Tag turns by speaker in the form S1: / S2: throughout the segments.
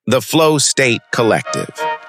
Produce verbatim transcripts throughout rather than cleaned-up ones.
S1: The Flow State Collective.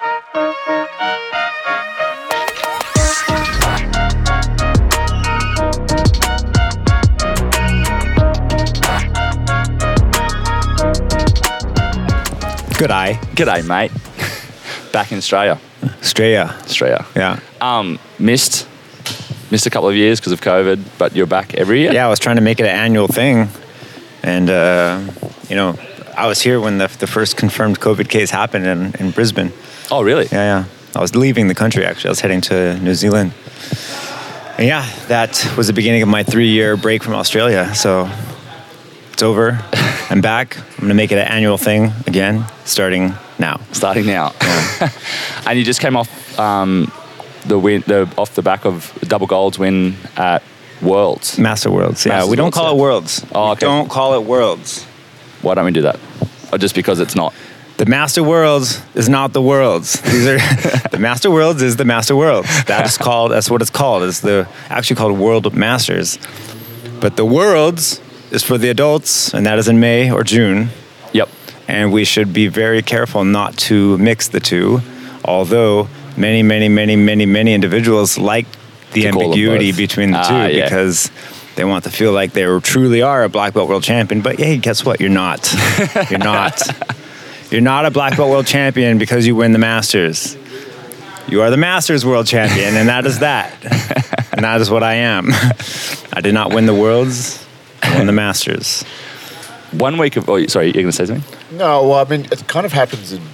S2: G'day.
S3: G'day, mate. Back in Australia.
S2: Australia.
S3: Australia.
S2: Yeah.
S3: Um, missed missed a couple of years because of COVID, but you're back every year?
S2: Yeah, I was trying to make it an annual thing. And, uh, you know, I was here when the, the first confirmed COVID case happened in, in Brisbane.
S3: Oh, really?
S2: Yeah, yeah. I was leaving the country, actually. I was heading to New Zealand. And yeah, that was the beginning of my three-year break from Australia. So it's over. I'm back. I'm going to make it an annual thing again, starting now.
S3: Starting now. Yeah. And you just came off um, the win, the off the back of a double golds win at Worlds.
S2: Master Worlds. Yeah,
S3: Masters
S2: we don't
S3: Worlds,
S2: call
S3: yeah.
S2: it Worlds.
S3: Oh, okay.
S2: We don't call it Worlds.
S3: Why don't we do that? Or just because it's not?
S2: The Master Worlds is not the Worlds. These are the Master Worlds is the Master Worlds. That is called. That's what it's called. It's the actually called World Masters. But the Worlds is for the adults, and that is in May or June.
S3: Yep.
S2: And we should be very careful not to mix the two. Although many, many, many, many, many individuals like the
S3: To call them
S2: ambiguity
S3: both.
S2: between the
S3: Ah,
S2: two
S3: yeah.
S2: because they want to feel like they truly are a black belt world champion. But hey, guess what? You're not. You're not. You're not a black belt world champion because you win the Masters. You are the Masters world champion, and that is that. And that is what I am. I did not win the Worlds. I won the Masters.
S3: One week of... Oh, sorry, you're going to say something?
S4: No, well, I mean, it kind of happens in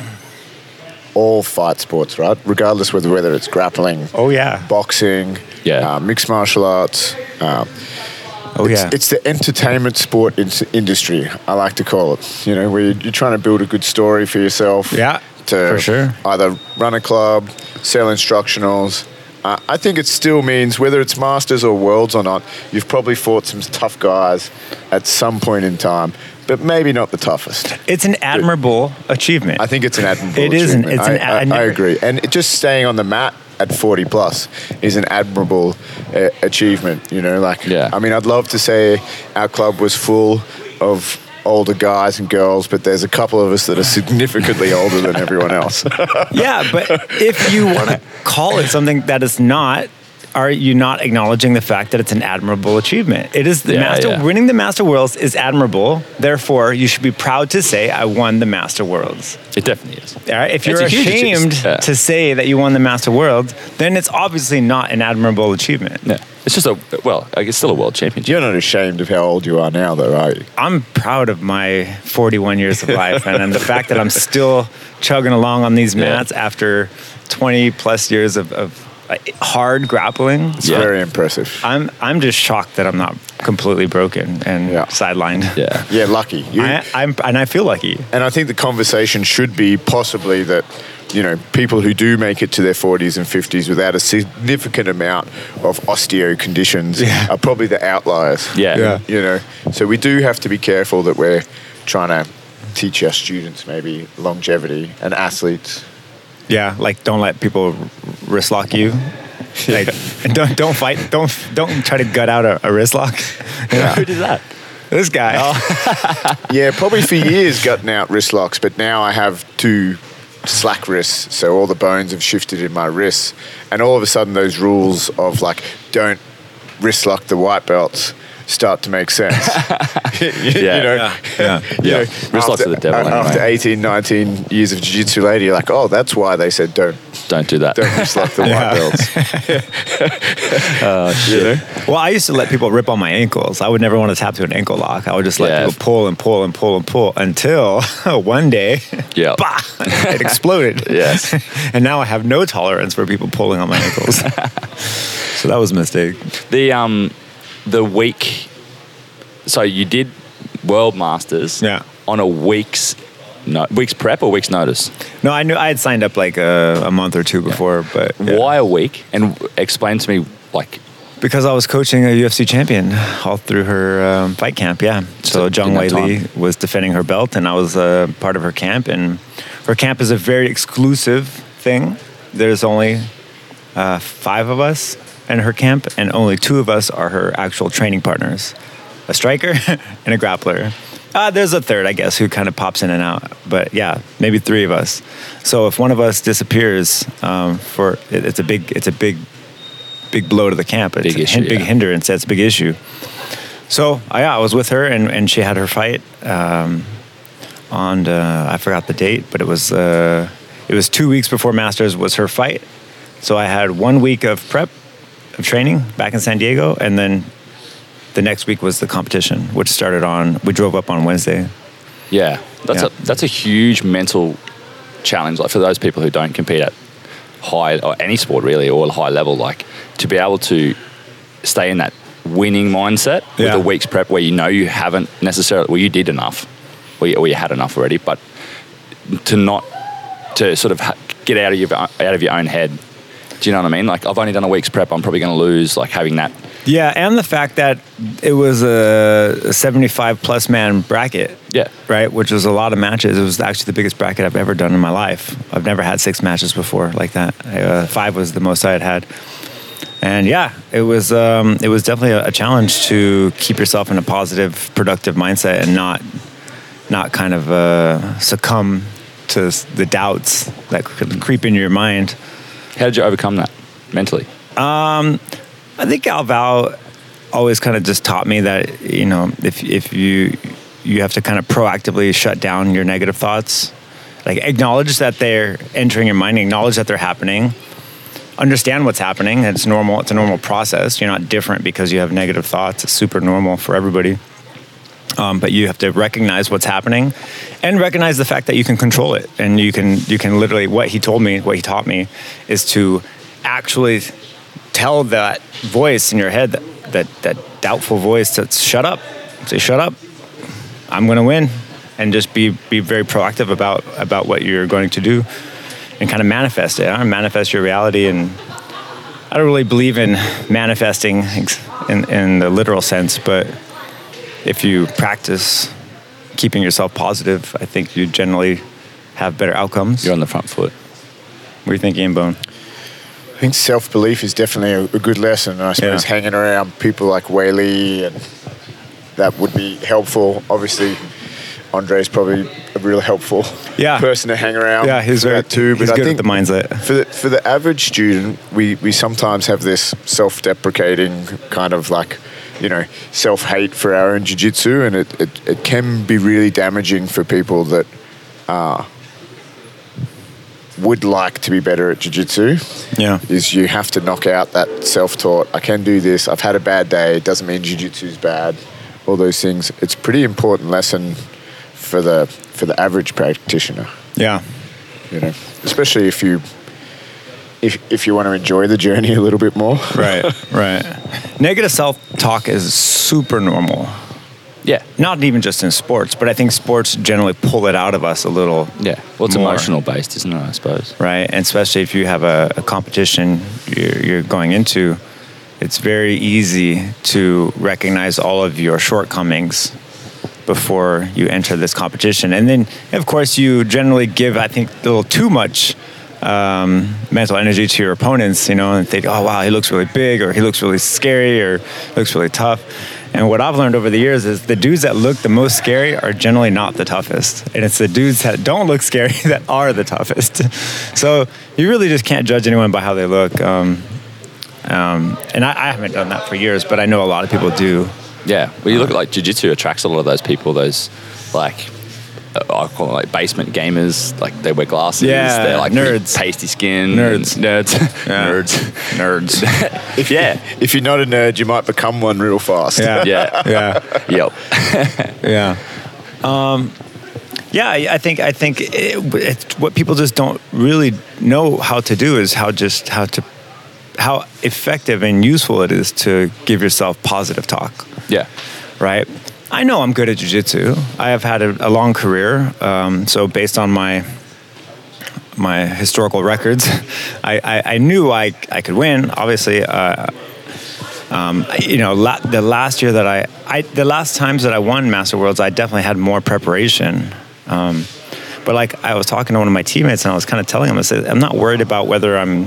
S4: all fight sports, right? Regardless whether whether it's grappling,
S2: Oh, yeah.
S4: boxing,
S3: Yeah.
S4: uh, mixed martial arts. Um,
S2: Oh,
S4: it's,
S2: yeah.
S4: it's the entertainment sport in- industry, I like to call it. You know, where you're trying to build a good story for yourself.
S2: Yeah,
S4: To
S2: for sure.
S4: either run a club, sell instructionals. Uh, I think it still means, whether it's Masters or Worlds or not, you've probably fought some tough guys at some point in time, but maybe not the toughest.
S2: It's an admirable achievement.
S4: I think it's an admirable
S2: It is an-
S4: achievement.
S2: it's an-
S4: I, I,
S2: I never-
S4: I agree. And it just staying on the mat at forty plus is an admirable uh, achievement, you know, like,
S3: Yeah.
S4: I mean, I'd love to say our club was full of older guys and girls, but there's a couple of us that are significantly older than everyone else.
S2: Yeah, but if you want to call it something that is not, are you not acknowledging the fact that it's an admirable achievement? It is the
S3: Yeah,
S2: master
S3: yeah.
S2: winning the Master Worlds is admirable. Therefore, you should be proud to say, "I won the Master Worlds."
S3: It definitely is.
S2: All right? If you're
S3: It's a huge
S2: ashamed
S3: achievement. Yeah.
S2: to say that you won the Master Worlds, then it's obviously not an admirable achievement.
S3: Yeah. It's just a... Well, I guess still a world championship.
S4: You're not ashamed of how old you are now, though, are you?
S2: I'm proud of my forty-one years of life, and, and the fact that I'm still chugging along on these
S3: Yeah.
S2: mats after twenty plus years of, of uh, hard grappling.
S4: It's
S3: Yeah.
S4: very impressive.
S2: I'm I'm just shocked that I'm not completely broken and
S4: Yeah.
S2: sidelined.
S3: Yeah.
S4: Yeah, lucky. You,
S2: I, I'm and I feel lucky.
S4: And I think the conversation should be possibly that, you know, people who do make it to their forties and fifties without a significant amount of osteo conditions
S2: Yeah.
S4: are probably the outliers.
S3: Yeah. Yeah.
S4: You know, so we do have to be careful that we're trying to teach our students maybe longevity and athletes.
S2: Yeah, like don't let people wrist lock you. Like and don't don't fight. Don't don't try to gut out a, a wrist lock.
S4: Yeah.
S3: Who did that?
S2: This guy.
S4: Yeah, probably for years gutting out wrist locks, but now I have two slack wrists, so all the bones have shifted in my wrists, and all of a sudden those rules of like don't wrist lock the white belts start to make sense. you,
S3: Yeah.
S4: you know,
S2: Yeah. Yeah.
S4: you
S3: Yeah.
S4: know,
S3: Wrist locks
S4: after,
S3: are the devil
S4: uh, after
S3: anyway.
S4: eighteen, nineteen years of jiu-jitsu later, you're like, oh, that's why they said don't
S3: Don't do that.
S4: don't wrist lock the
S2: Yeah.
S4: white belts.
S3: Oh, shit.
S4: You know?
S2: Well, I used to let people rip on my ankles. I would never want to tap to an ankle lock. I would just let
S3: Yeah.
S2: people pull and pull and pull and pull until one day,
S3: Yeah.
S2: bah, it exploded.
S3: Yes.
S2: And now I have no tolerance for people pulling on my ankles. So that was a mistake.
S3: The um, the week. So you did World Masters.
S2: Yeah.
S3: On a week's no week's prep or week's notice.
S2: No, I knew I had signed up like a, a month or two before, but yeah.
S3: Why a week? And explain to me, like,
S2: Because I was coaching a U F C champion all through her um, fight camp, yeah. So
S3: So
S2: Zhang
S3: in
S2: Wei
S3: that
S2: Li
S3: time.
S2: was defending her belt, and I was uh, part of her camp. And her camp is a very exclusive thing. There's only uh, five of us in her camp, and only two of us are her actual training partners, a striker and a grappler. Uh, there's a third, I guess, who kind of pops in and out. But yeah, maybe three of us. So if one of us disappears, um, for it, it's a big, it's a big, big blow to the camp. It's
S3: Big
S2: a
S3: issue,
S2: hin- big
S3: yeah.
S2: hindrance. That's a big issue. So uh, yeah, I was with her, and, and she had her fight um, on uh, I forgot the date, but it was uh, it was two weeks before Masters was her fight. So I had one week of prep, of training back in San Diego, and then the next week was the competition, which started on. We drove up on Wednesday.
S3: Yeah, that's
S2: Yeah.
S3: a that's a huge mental challenge. Like for those people who don't compete at high or any sport really or high level, like to be able to stay in that winning mindset with
S2: Yeah.
S3: a week's prep where you know you haven't necessarily, well, you did enough, or you, or you had enough already, but to not to sort of ha- get out of your out of your own head. Do you know what I mean? Like I've only done a week's prep, I'm probably going to lose. Like having that.
S2: Yeah, and the fact that it was a seventy-five plus man bracket.
S3: Yeah.
S2: Right, which was a lot of matches. It was actually the biggest bracket I've ever done in my life. I've never had six matches before like that. Uh, five was the most I had had. And yeah, it was um, it was definitely a, a challenge to keep yourself in a positive, productive mindset and not not kind of uh, succumb to s- the doubts that could creep into your mind.
S3: How did you overcome that mentally?
S2: I think Alval always kind of just taught me that, you know, if if you you have to kind of proactively shut down your negative thoughts, like acknowledge that they're entering your mind, acknowledge that they're happening, understand what's happening. It's normal. It's a normal process. You're not different because you have negative thoughts. It's super normal for everybody. Um, but you have to recognize what's happening and recognize the fact that you can control it. And you can you can literally, what he told me, what he taught me is to actually tell that voice in your head, that that, that doubtful voice, that's shut up. Say, shut up. I'm going to win. And just be be very proactive about, about what you're going to do and kind of manifest it. Huh? Manifest your reality. And I don't really believe in manifesting in, in the literal sense, but if you practice keeping yourself positive, I think you generally have better outcomes.
S3: You're on the front foot.
S2: What are you thinking, Bone?
S4: I think self-belief is definitely a, a good lesson. And I suppose
S2: Yeah.
S4: hanging around people like Whaley, and that would be helpful. Obviously, Andre's probably a real helpful
S2: Yeah.
S4: person to hang around.
S2: Yeah, he's
S4: for
S2: very
S4: that too.
S2: He's
S4: but I
S2: good
S4: think
S2: at the mindset.
S4: for the, for the average student, we, we sometimes have this self-deprecating kind of like, you know, self-hate for our own jiu-jitsu, and it, it, it can be really damaging for people that uh, would like to be better at jiu-jitsu.
S2: Yeah.
S4: Is you have to knock out that self-taught, I can do this, I've had a bad day, it doesn't mean jiu-jitsu's bad, all those things. It's a pretty important lesson for the for the average practitioner,
S2: Yeah.
S4: you know, especially if you if if you want to enjoy the journey a little bit more.
S2: Right, right. Negative self-talk is super normal.
S3: Yeah.
S2: Not even just in sports, but I think sports generally pull it out of us a little.
S3: Yeah. Well, it's
S2: more,
S3: emotional based, isn't it, I suppose?
S2: right? And especially if you have a, a competition you're, you're going into, it's very easy to recognize all of your shortcomings before you enter this competition. And then, of course, you generally give, I think, a little too much um, mental energy to your opponents, you know, and think, oh, wow, he looks really big, or he looks really scary, or looks really tough. And what I've learned over the years is the dudes that look the most scary are generally not the toughest. And it's the dudes that don't look scary that are the toughest. So you really just can't judge anyone by how they look. Um, um, and I, I haven't done that for years, but I know a lot of people do.
S3: Yeah. Well, you look at like jiu-jitsu attracts a lot of those people, those like, uh, I call them like basement gamers. Like they wear glasses.
S2: Yeah,
S3: They're like
S2: nerds.
S3: pasty skin.
S2: Nerds.
S3: and- Nerds.
S2: Yeah.
S3: Nerds.
S2: Nerds.
S4: If,
S3: Yeah.
S4: If you're not a nerd, you might become one real fast.
S2: Yeah.
S3: Yeah.
S2: Yeah.
S3: Yep.
S2: Yeah. Um, yeah, I I think I think it, it's what people just don't really know how to do is how just how to how effective and useful it is to give yourself positive talk.
S3: Yeah.
S2: Right. I know I'm good at jiu-jitsu. I have had a, a long career. Um, so based on my my historical records, I, I, I knew I I could win. Obviously, uh, um, you know, la- the last year that I, I the last times that I won Master Worlds, I definitely had more preparation. Um, but like I was talking to one of my teammates, and I was kind of telling him, I said, I'm not worried about whether I'm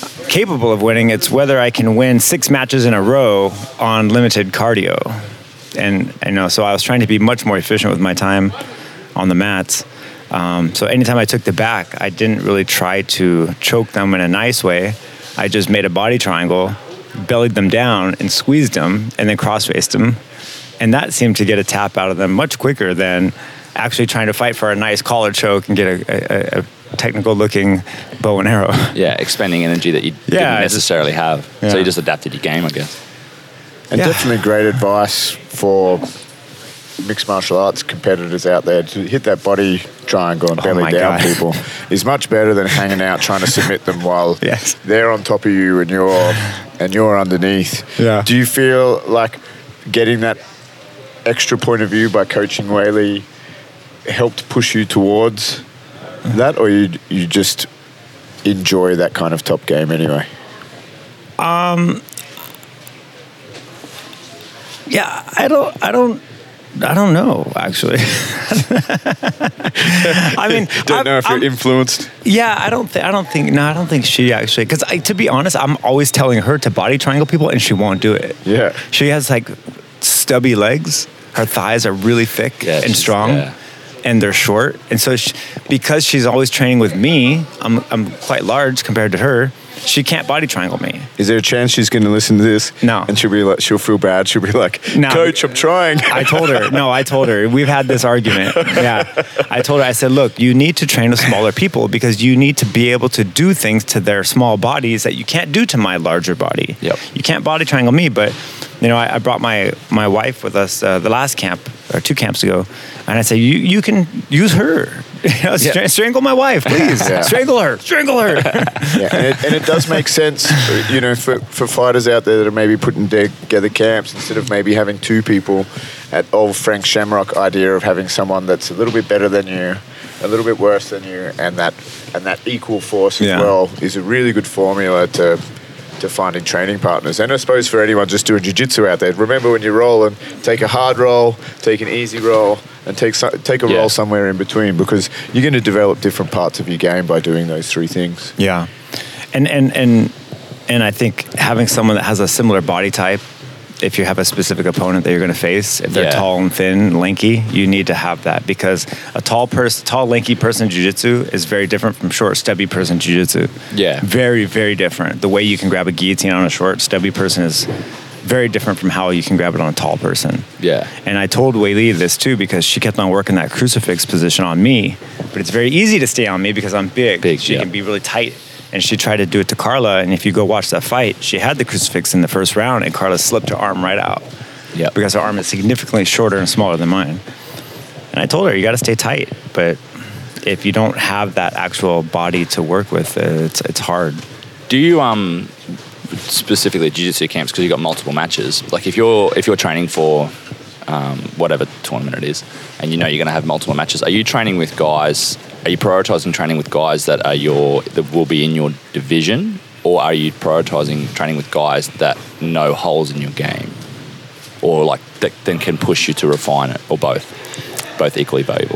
S2: capable of winning. It's whether I can win six matches in a row on limited cardio. And, you know, so I was trying to be much more efficient with my time on the mats. Um, so anytime I took the back, I didn't really try to choke them in a nice way. I just made a body triangle, bellied them down and squeezed them and then cross-faced them. And that seemed to get a tap out of them much quicker than actually trying to fight for a nice collar choke and get a, a, a technical-looking bow and arrow.
S3: Yeah, expending energy that you
S2: Yeah,
S3: didn't
S2: I
S3: necessarily have.
S2: Yeah.
S3: So you just adapted your game, I guess.
S4: And
S2: Yeah.
S4: definitely great advice for mixed martial arts competitors out there to hit that body triangle and
S2: Oh
S4: belly
S2: my
S4: down
S2: God.
S4: people is much better than hanging out trying to submit them while
S2: Yes.
S4: they're on top of you and you're and you're underneath.
S2: Yeah.
S4: Do you feel like getting that extra point of view by coaching Whaley helped push you towards that, or you you just enjoy that kind of top game anyway?
S2: Yeah, I don't, I don't, I don't know, actually. I mean,
S4: Don't
S2: I'm-
S4: know if you're
S2: I'm-
S4: influenced.
S2: Yeah, I don't think I don't think no, I don't think she actually because to be honest, I'm always telling her to body triangle people and she won't do it.
S4: Yeah.
S2: She has like stubby legs. Her thighs are really thick
S3: Yeah,
S2: and
S3: she's-
S2: strong.
S3: yeah.
S2: And they're short, and so she, because she's always training with me, I'm I'm quite large compared to her. She can't body triangle me.
S4: Is there a chance she's going to listen to this?
S2: No.
S4: And she'll be like, she'll feel bad. She'll be like,
S2: No.
S4: Coach, I'm trying.
S2: I told her. No, I told her. We've had this argument. Yeah. I told her, I said, look, you need to train with smaller people because you need to be able to do things to their small bodies that you can't do to my larger body.
S3: Yep.
S2: You can't body triangle me, but, you know, I, I brought my, my wife with us uh, the last camp, or two camps ago, and I said, you, you can use her. You know, stra- strangle my wife, please.
S4: Yeah.
S2: Strangle her. Strangle her.
S4: Yeah, and it, and it does make sense, you know, for, for fighters out there that are maybe putting together camps instead of maybe having two people. At old Frank Shamrock idea of having someone that's a little bit better than you, a little bit worse than you, and that and that equal force as
S2: Yeah.
S4: well is a really good formula to to finding training partners. And I suppose for anyone just doing jiu-jitsu out there, remember when you roll and take a hard roll, take an easy roll, and take so, take a
S3: Yeah.
S4: roll somewhere in between, because you're going to develop different parts of your game by doing those three things.
S2: Yeah, and and and and I think having someone that has a similar body type, if you have a specific opponent that you're going to face, if they're
S3: Yeah.
S2: tall and thin, lanky, you need to have that, because a tall person, tall, lanky person in jiu-jitsu is very different from short, stubby person in jiu-jitsu.
S3: Yeah.
S2: Very, very different. The way you can grab a guillotine on a short, stubby person is very different from how you can grab it on a tall person.
S3: Yeah.
S2: And I told Wei Li this too, because she kept on working that crucifix position on me. But it's very easy to stay on me because I'm big.
S3: Big,
S2: she
S3: yeah.
S2: can be really tight. And she tried to do it to Carla. And if you go watch that fight, she had the crucifix in the first round, and Carla slipped her arm right out.
S3: Yeah.
S2: Because her arm is significantly shorter and smaller than mine. And I told her, you got to stay tight. But if you don't have that actual body to work with, uh, it's it's hard.
S3: Do you um specifically jiu-jitsu camps, because you got multiple matches? Like if you're if you're training for um, whatever tournament it is, and you know you're going to have multiple matches, are you training with guys? Are you prioritizing training with guys that are your that will be in your division, or are you prioritizing training with guys that know holes in your game, or like that then can push you to refine it, or both? Both equally valuable.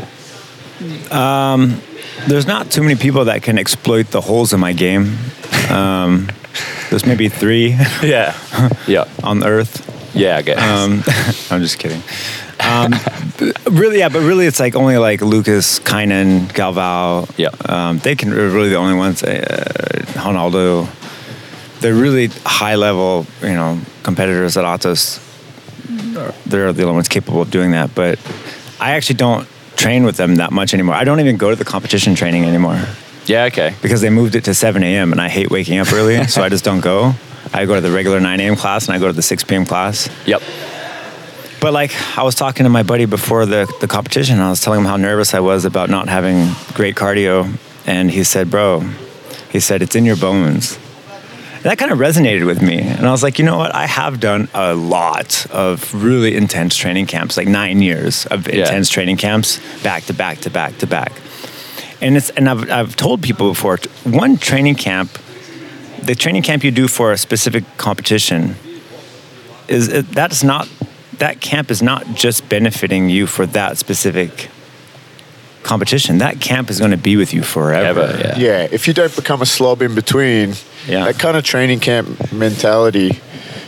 S2: There's not too many people that can exploit the holes in my game. Um, there's maybe three
S3: Yeah. yeah.
S2: on Earth.
S3: Yeah. I guess.
S2: Um, I'm just kidding. Um, really, yeah, but really, it's like only like Lucas, Kynan, Galvao.
S3: Yeah.
S2: Um, they can are really the only ones. Uh, Ronaldo. They're really high level, you know, competitors at Atos. They're the only ones capable of doing that. But I actually don't train with them that much anymore. I don't even go to the competition training anymore
S3: yeah. Okay.
S2: because they moved it to seven a.m. and I hate waking up early, so I just don't go. I go to the regular nine a.m. class and I go to the six p.m. class.
S3: Yep.
S2: But like I was talking to my buddy before the, the competition, and I was telling him how nervous I was about not having great cardio. And he said, bro, he said, it's in your bones. And that kind of resonated with me. And I was like, you know what? I have done a lot of really intense training camps, like nine years of
S3: Yeah.
S2: intense training camps, back to back to back to back. And it's and I've, I've told people before, one training camp, the training camp you do for a specific competition, is it, that's not, that camp is not just benefiting you for that specific competition. That camp is going to be with you forever.
S3: Ever, yeah.
S4: Yeah, if you don't become a slob in between,
S2: Yeah.
S4: that kind of training camp mentality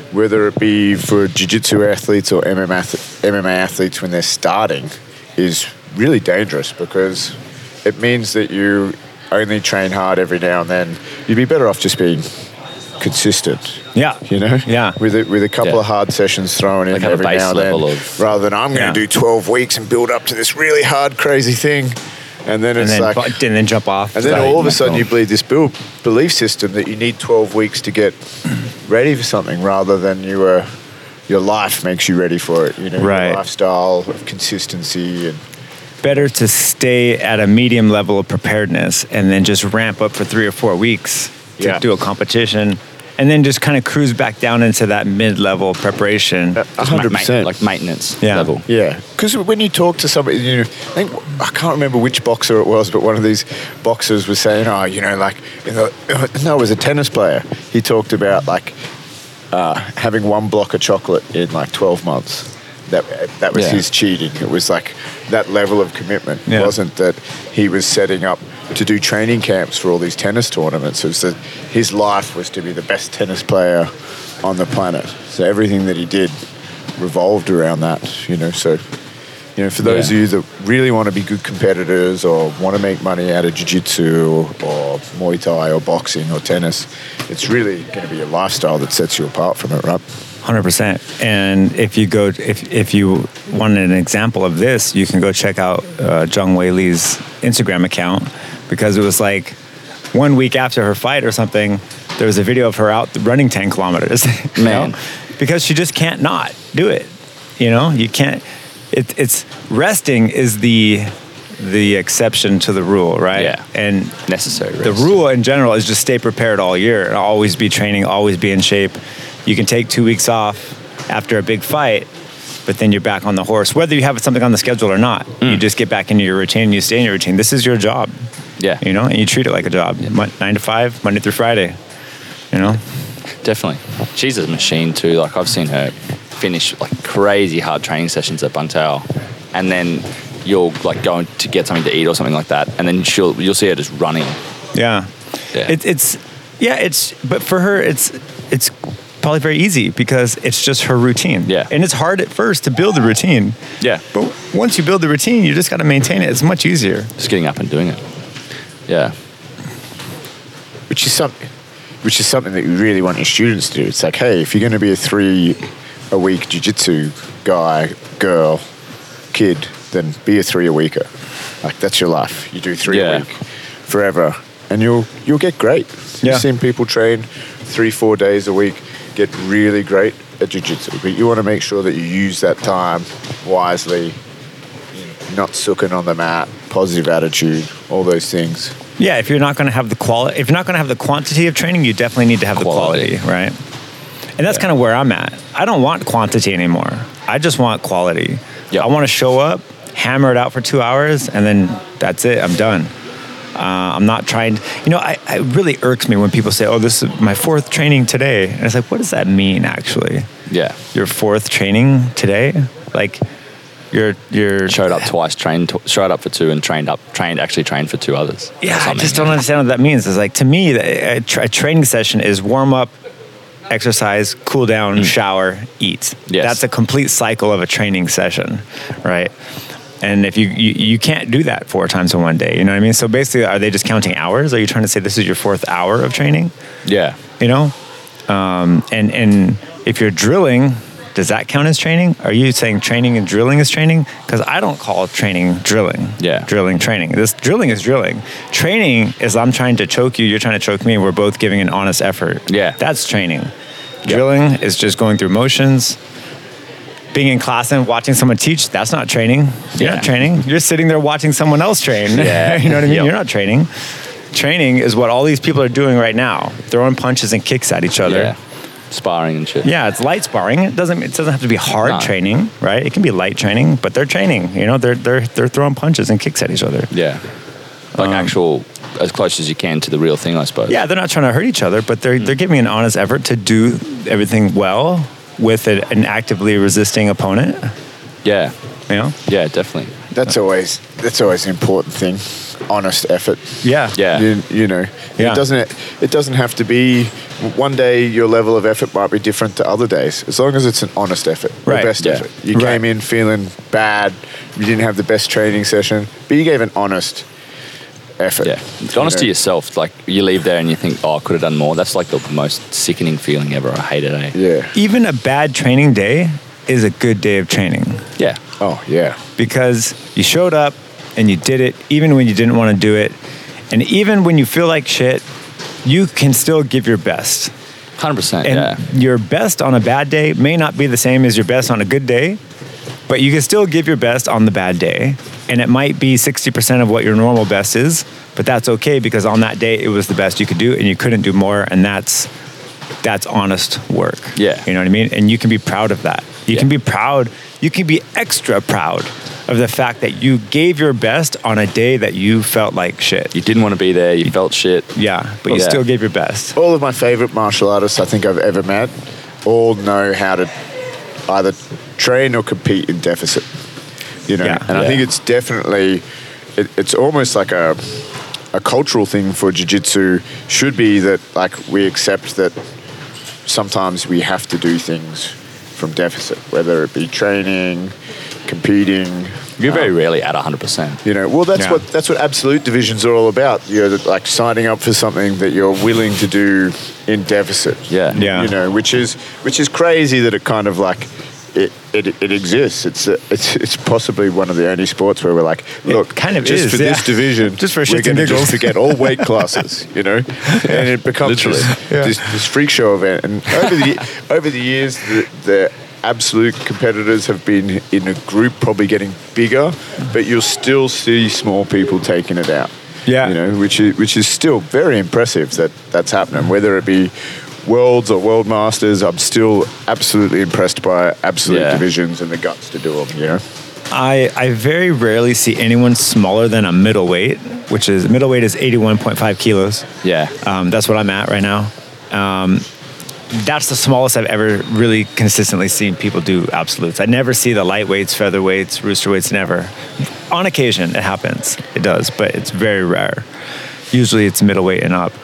S4: whether it be for jiu-jitsu athletes or M M A, ath- M M A athletes when they're starting, is really dangerous because it means that you only train hard every now and then. You'd be better off just being consistent.
S2: Yeah.
S4: You know?
S2: Yeah.
S4: With a, with a couple
S3: Yeah.
S4: of hard sessions thrown in
S3: Like have a
S4: every
S3: base
S4: now and then.
S3: level of-
S4: rather than I'm going
S2: Yeah.
S4: to do twelve weeks and build up to this really hard, crazy thing. And then
S2: And
S4: it's
S2: then,
S4: like...
S2: bu- and then jump off.
S4: And then
S2: Right.
S4: all of a sudden you believe this build, belief system that you need twelve weeks to get ready for something rather than you uh, your life makes you ready for it. You know,
S2: Right.
S4: your lifestyle of consistency and
S2: Better to stay at a medium level of preparedness and then just ramp up for three or four weeks to
S4: Yeah.
S2: do a competition, and then just kind of cruise back down into that mid-level preparation.
S4: a
S3: Just
S4: hundred
S3: ma-
S4: percent.
S3: like maintenance
S2: Yeah.
S3: level.
S4: Yeah, because when you talk to somebody, you know, I think I can't remember which boxer it was, but one of these boxers was saying, "Oh, you know, like you know, no, it was a tennis player. He talked about like uh, having one block of chocolate in like twelve months. That that was
S3: Yeah.
S4: his cheating. It was like that level of commitment.
S2: Yeah.
S4: It wasn't that he was setting up to do training camps for all these tennis tournaments. It was that his life was to be the best tennis player on the planet. So everything that he did revolved around that, you know. So, you know, for those
S3: Yeah.
S4: of you that really want to be good competitors or want to make money out of jiu-jitsu or Muay Thai or boxing or tennis, it's really going to be a lifestyle that sets you apart from it, right?
S2: one hundred percent. And if you go, if if you want an example of this, you can go check out uh, Zhang Weili's Instagram account, because it was like one week after her fight or something, there was a video of her out running ten kilometers. you
S3: Man.
S2: know? Because she just can't not do it. You know, you can't. It, it's resting is the the exception to the rule, right?
S3: Yeah.
S2: And
S3: Necessary
S2: the
S3: rest.
S2: rule in general is just stay prepared all year and always be training, always be in shape. You can take two weeks off after a big fight, but then you're back on the horse. Whether you have something on the schedule or not, you just get back into your routine and you stay in your routine. This is your job,
S3: Yeah.
S2: you know, and you treat it like a job. Mon- Nine to five, Monday through Friday, you know?
S3: Definitely. She's a machine too. Like I've seen her finish like crazy hard training sessions at Buntao, and then you'll like go to get something to eat or something like that, and then she'll you'll see her just running.
S2: Yeah.
S3: Yeah.
S2: It, it's, yeah, it's, but for her, it's, it's probably very easy because it's just her routine.
S3: Yeah.
S2: And it's hard at first to build the routine.
S3: Yeah.
S2: But once you build the routine, you just got to maintain it. It's much easier.
S3: Just getting up and doing it. Yeah.
S4: Which is something, which is something that you really want your students to do. It's like, hey, if you're going to be a three a week jiu-jitsu guy, girl, kid, then be a three a weeker. Like that's your life. You do three
S3: Yeah.
S4: a week forever, and you'll you'll get great.
S2: Yeah.
S4: You've seen people train three four days a week, get really great at jiu-jitsu, but you want to make sure that you use that time wisely, not sooking on the mat, positive attitude, all those things.
S2: Yeah, if you're not going to have the quality, if you're not going to have the quantity of training, you definitely need to have
S3: Quality.
S2: the quality, right? And that's kind of where I'm at. I don't want quantity anymore. I just want quality.
S3: Yep.
S2: I want to show up, hammer it out for two hours, and then that's it. I'm done. Uh, I'm not trying. You know, I, it really irks me when people say, "Oh, this is my fourth training today," and it's like, what does that mean actually?
S3: Yeah.
S2: Your fourth training today? Like, you're you're
S3: Showed up twice, trained, t- showed up for two, and trained up, trained actually trained for two others.
S2: Yeah,
S3: or
S2: I
S3: something.
S2: just don't understand what that means. It's like, to me, a, a, tra- a training session is warm up, exercise, cool down, shower, eat.
S3: Yes.
S2: That's a complete cycle of a training session, right? And if you, you you can't do that four times in one day, you know what I mean? So basically, are they just counting hours? Are you trying to say this is your fourth hour of training?
S3: Yeah.
S2: You know, um, and and if you're drilling, does that count as training? Are you saying training and drilling is training? Because I don't call training drilling.
S3: Yeah.
S2: Drilling training. This drilling is drilling. Training is I'm trying to choke you, you're trying to choke me, we're both giving an honest effort.
S3: Yeah.
S2: That's training. Drilling is just going through motions. Being in class and watching someone teach, that's not training. You're
S3: Yeah.
S2: not training. You're sitting there watching someone else train.
S3: Yeah.
S2: You know what I mean?
S3: Yep.
S2: You're not training. Training is what all these people are doing right now, throwing punches and kicks at each other.
S3: Yeah. Sparring and shit.
S2: Yeah, it's light sparring. It doesn't it doesn't have to be hard
S3: No.
S2: training, right? It can be light training, but they're training. You know, they're they're they're throwing punches and kicks at each other.
S3: Yeah. Like actual, as close as you can to the real thing, I suppose.
S2: Um, Yeah, they're not trying to hurt each other, but they're they're giving an honest effort to do everything well with a, an actively resisting opponent.
S3: Yeah.
S2: You know?
S3: Yeah, definitely.
S4: That's always that's always an important thing. honest effort.
S2: Yeah.
S3: Yeah.
S4: You, you know,
S2: Yeah.
S4: it doesn't. It doesn't have to be. One day your level of effort might be different to other days, as long as it's an honest effort,
S2: Right.
S4: your best
S3: Yeah.
S4: effort. You
S2: Right.
S4: came in feeling bad, you didn't have the best training session, but you gave an honest effort.
S3: Yeah, honest
S4: You
S3: to
S4: know?
S3: yourself. Like you leave there and you think, "Oh, I could have done more." That's like the most sickening feeling ever. I hate it. Eh?
S4: Yeah.
S2: Even a bad training day is a good day of training
S3: Yeah.
S4: Oh yeah.
S2: because you showed up and you did it even when you didn't want to do it. And even when you feel like shit, you can still give your best.
S3: Hundred percent.
S2: And
S3: Yeah.
S2: your best on a bad day may not be the same as your best on a good day, but you can still give your best on the bad day. And it might be sixty percent of what your normal best is, but that's okay because on that day it was the best you could do and you couldn't do more. And that's that's honest work.
S3: Yeah.
S2: You know what I mean? And you can be proud of that. You
S3: Yeah.
S2: can be proud, you can be extra proud of the fact that you gave your best on a day that you felt like shit.
S3: You didn't want to be there. You felt shit.
S2: Yeah, but you
S3: Yeah.
S2: still gave your best.
S4: All of my favorite martial artists I think I've ever met all know how to either train or compete in deficit. You know,
S2: Yeah.
S4: and I
S3: Yeah.
S4: think it's definitely, it, it's almost like a, a cultural thing for jiu-jitsu should be that like we accept that sometimes we have to do things from deficit, whether it be training, competing.
S3: You're very
S4: um,
S3: rarely at hundred percent.
S4: You know, well, that's
S2: Yeah.
S4: what that's what absolute divisions are all about. You're like signing up for something that you're willing to do in deficit.
S3: Yeah.
S2: Yeah.
S4: You know, which is which is crazy that it kind of like it it, it exists. It's a, it's it's possibly one of the only sports where we're like, look,
S2: kind of
S4: just
S2: is,
S4: for
S2: yeah.
S4: this division,
S2: Just for
S4: we're
S2: shits and
S4: gonna
S2: giggles.
S4: just forget all weight classes. You know, and it becomes
S3: Literally.
S4: this,
S2: Yeah.
S4: this this freak show event. And over the over the years, the, the absolute competitors have been in a group probably getting bigger, but you'll still see small people taking it out.
S2: Yeah.
S4: You know, which is which is still very impressive that that's happening. Whether it be Worlds or World Masters, I'm still absolutely impressed by absolute
S3: Yeah.
S4: divisions and the guts to do them. You know.
S2: I, I very rarely see anyone smaller than a middleweight, which is middleweight is eighty-one point five kilos.
S3: Yeah.
S2: Um, that's what I'm at right now. Um, that's the smallest I've ever really consistently seen people do absolutes. I never see the lightweights, featherweights, roosterweights, never. On occasion, it happens. It does, but it's very rare. Usually it's middleweight and up.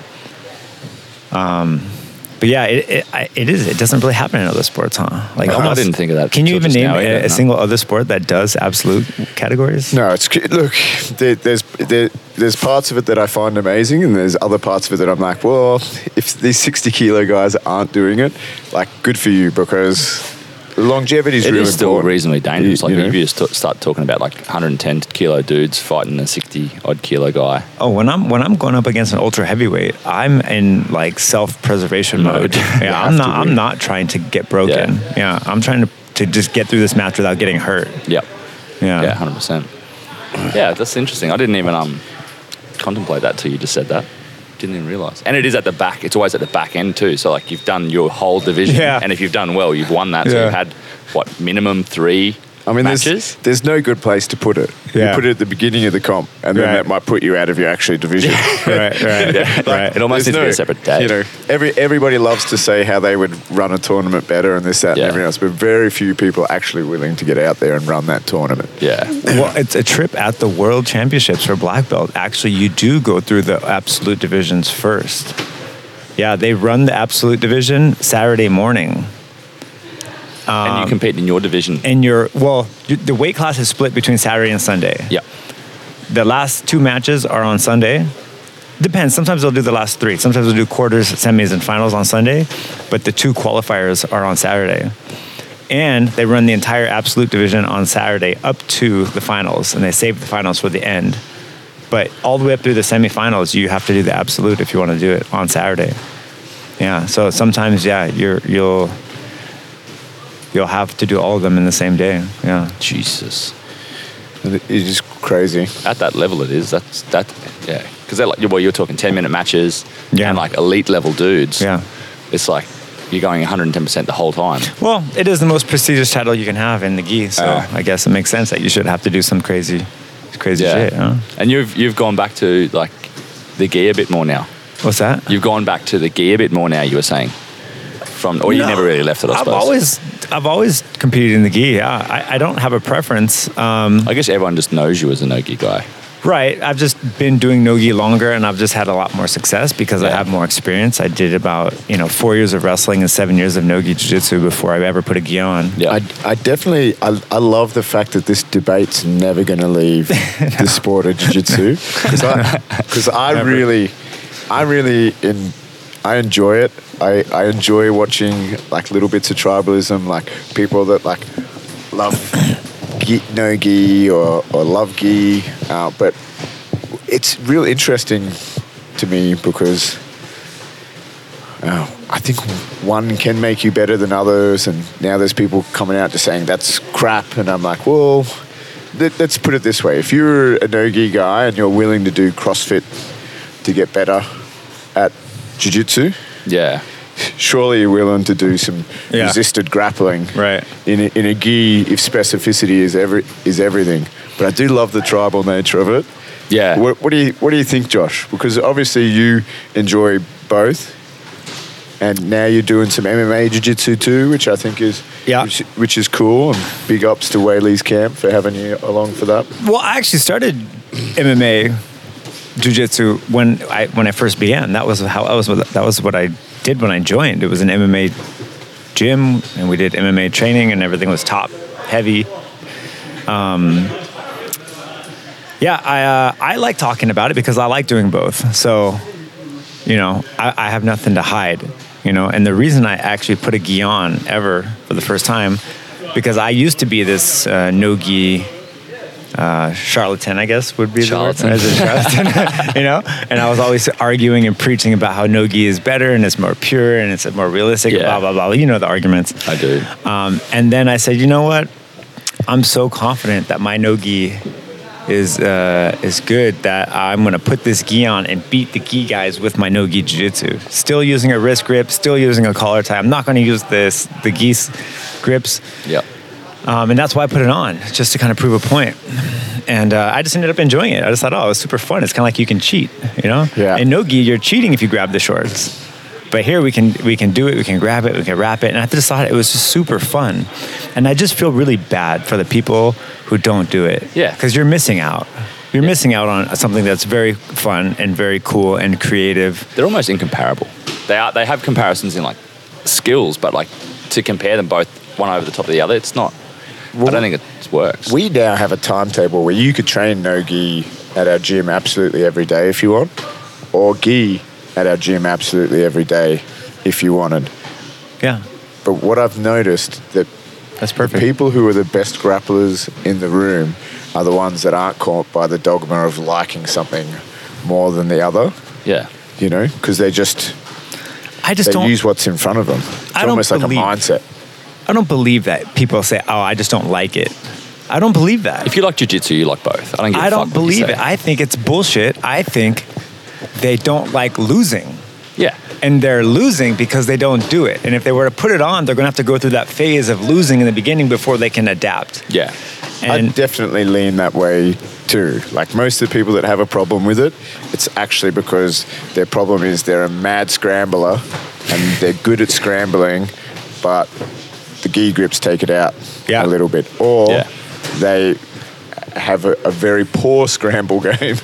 S2: Um, but yeah, it, it, I- it is. It doesn't really happen in other sports, huh? Like
S3: I didn't think of that
S2: Can you
S3: till
S2: even
S3: just
S2: name
S3: now
S2: a,
S3: either,
S2: a
S3: no.
S2: single other sport that does absolute categories?
S4: No, it's look. There, there's there, there's parts of it that I find amazing, and there's other parts of it that I'm like, well, if these sixty kilo guys aren't doing it, like, good for you, because longevity is
S3: It
S4: really
S3: is still
S4: important.
S3: reasonably dangerous.
S4: You-
S3: Like
S4: you know?
S3: if you just t- start talking about like one hundred ten kilo dudes fighting a sixty odd kilo guy.
S2: Oh, when I'm when I'm going up against an ultra heavyweight, I'm in like self preservation mode.
S3: Mode.
S2: Yeah,
S4: You
S2: I'm
S4: have
S2: not.
S4: to be.
S2: I'm not trying to get broken.
S3: Yeah.
S2: Yeah, I'm trying to to just get through this match without getting hurt.
S3: Yep.
S2: Yeah.
S3: Yeah, hundred percent. Yeah, that's interesting. I didn't even um contemplate that till you just said that. Didn't even realise. And it is at the back. It's always at the back end too. So like you've done your whole division,
S2: Yeah.
S3: and if you've done well, you've won that. So
S2: Yeah.
S3: you've had what minimum three
S4: I mean,
S3: matches.
S4: there's, there's no good place to put it.
S2: Yeah.
S4: You put it at the beginning of the comp, and then
S2: Right.
S4: that might put you out of your actual division.
S2: Right. Right.
S3: Yeah.
S2: Right.
S3: It almost
S4: There's
S3: needs to be a separate day.
S4: You know, every everybody loves to say how they would run a tournament better and this, that,
S3: Yeah.
S4: and everything else, but very few people are actually willing to get out there and run that tournament.
S3: Yeah.
S2: Well, it's a trip at the World Championships for black belt. Actually, you do go through the absolute divisions first. Yeah, they run the absolute division Saturday morning.
S3: and you compete in your division.
S2: And you're, well, you- the weight class is split between Saturday and Sunday.
S3: Yeah.
S2: The last two matches are on Sunday. Depends. Sometimes they'll do the last three. Sometimes they'll do quarters, semis, and finals on Sunday. But the two qualifiers are on Saturday. And they run the entire absolute division on Saturday up to the finals. And they save the finals for the end. But all the way up through the semifinals, you have to do the absolute if you want to do it on Saturday. Yeah. So sometimes, yeah, you're, you'll you'll have to do all of them in the same day. Yeah.
S3: Jesus.
S4: And it is crazy.
S3: At that level, it is. That's that. Yeah. Because they're like, well, you're talking ten minute matches
S2: Yeah.
S3: and like elite level dudes.
S2: Yeah.
S3: It's like you're going one hundred ten percent the whole time.
S2: Well, it is the most prestigious title you can have in the gi, so
S3: Uh.
S2: I guess it makes sense that you should have to do some crazy, crazy shit. Huh?
S3: And you've you've gone back to like the gi a bit more now.
S2: What's that?
S3: You've gone back to the gi a bit more now. You were saying from, or you
S2: No,
S3: never really left it. I
S2: I've
S3: suppose.
S2: always, I've always competed in the gi. Yeah, I, I don't have a preference. Um,
S3: I guess everyone just knows you as a no gi guy.
S2: Right. I've just been doing no-gi longer, and I've just had a lot more success because I
S3: Yeah.
S2: have more experience. I did about, you know, four years of wrestling and seven years of no-gi jiu-jitsu before I ever put a gi on.
S3: Yeah.
S4: I, I definitely, I, I love the fact that this debate's never going to leave the sport of jiu-jitsu. Because I, cause I
S2: Never.
S4: really, I really, in, I enjoy it. I, I enjoy watching like little bits of tribalism, like people that like love gi, no gi or, or love gi. Uh, but it's real interesting to me because uh, I think one can make you better than others, and now there's people coming out just saying that's crap, and I'm like, well, let, let's put it this way: if you're a no-gi guy and you're willing to do CrossFit to get better at jiu-jitsu,
S3: Yeah.
S4: surely you're willing to do some
S2: Yeah.
S4: resisted grappling.
S2: Right.
S4: In a, in a gi, if specificity is every is everything, but I do love the tribal nature of it.
S3: Yeah.
S4: What, what do you What do you think, Josh? Because obviously you enjoy both, and now you're doing some M M A jiu-jitsu too, which I think is
S2: Yeah.
S4: which, which is cool. And big ups to Whaley's camp for having you along for that.
S2: Well, I actually started M M A jiu-jitsu when I when I first began. That was how I was. That was what I did when I joined. It was an M M A gym, and we did M M A training, and everything was top heavy. Um, yeah, I uh, I like talking about it because I like doing both. So, you know, I, I have nothing to hide. You know, and the reason I actually put a gi on ever for the first time, because I used to be this uh, no gi. Uh, charlatan, I guess, would be
S3: Charlatan.
S2: the word. As a charlatan, you know? And I was always arguing and preaching about how no-gi is better and it's more pure and it's more realistic,
S3: Yeah.
S2: blah, blah, blah. You know the arguments.
S3: I do.
S2: Um, and then I said, you know what? I'm so confident that my no-gi is uh, is good that I'm going to put this gi on and beat the gi guys with my no-gi jiu-jitsu. Still using a wrist grip, still using a collar tie. I'm not going to use this the gi s- grips.
S3: Yep.
S2: Um, and that's why I put it on, just to kind of prove a point. And uh, I just ended up enjoying it. I just thought, oh, it was super fun. It's kind of like you can cheat, you know?
S4: Yeah.
S2: In no-gi, you're cheating if you grab the shorts. But here we can we can do it, we can grab it, we can wrap it. And I just thought it was just super fun. And I just feel really bad for the people who don't do it.
S3: Yeah.
S2: Because you're missing out. You're
S3: Yeah.
S2: missing out on something that's very fun and very cool and creative.
S3: They're almost incomparable. They are. They have comparisons in like skills, but like to compare them both one over the top of the other, it's not. I don't think it works.
S4: We now have a timetable where you could train no-gi at our gym absolutely every day if you want, or gi at our gym absolutely every day if you wanted.
S2: Yeah,
S4: But what I've noticed that
S2: that's
S4: the
S2: perfect.
S4: people who are the best grapplers in the room are the ones that aren't caught by the dogma of liking something more than the other,
S3: yeah.
S4: you know, because they just
S2: I just
S4: they
S2: don't.
S4: use what's in front of them. It's
S2: I don't
S4: almost like a
S2: believe-
S4: mindset.
S2: I don't believe that people say, "Oh, I just don't like it." I don't believe that.
S3: If you like jiu-jitsu, you like both. I don't give a
S2: I
S3: fuck
S2: don't
S3: what you
S2: believe
S3: say.
S2: it. I think it's bullshit. I think they don't like losing.
S3: Yeah.
S2: And they're losing because they don't do it. And if they were to put it on, they're going to have to go through that phase of losing in the beginning before they can adapt.
S3: Yeah.
S4: I
S2: And
S4: definitely lean that way too. Like most of the people that have a problem with it, it's actually because their problem is they're a mad scrambler and they're good at scrambling, but the gi grips take it out
S2: Yeah.
S4: a little bit. Or
S3: Yeah.
S4: they have a, a very poor scramble game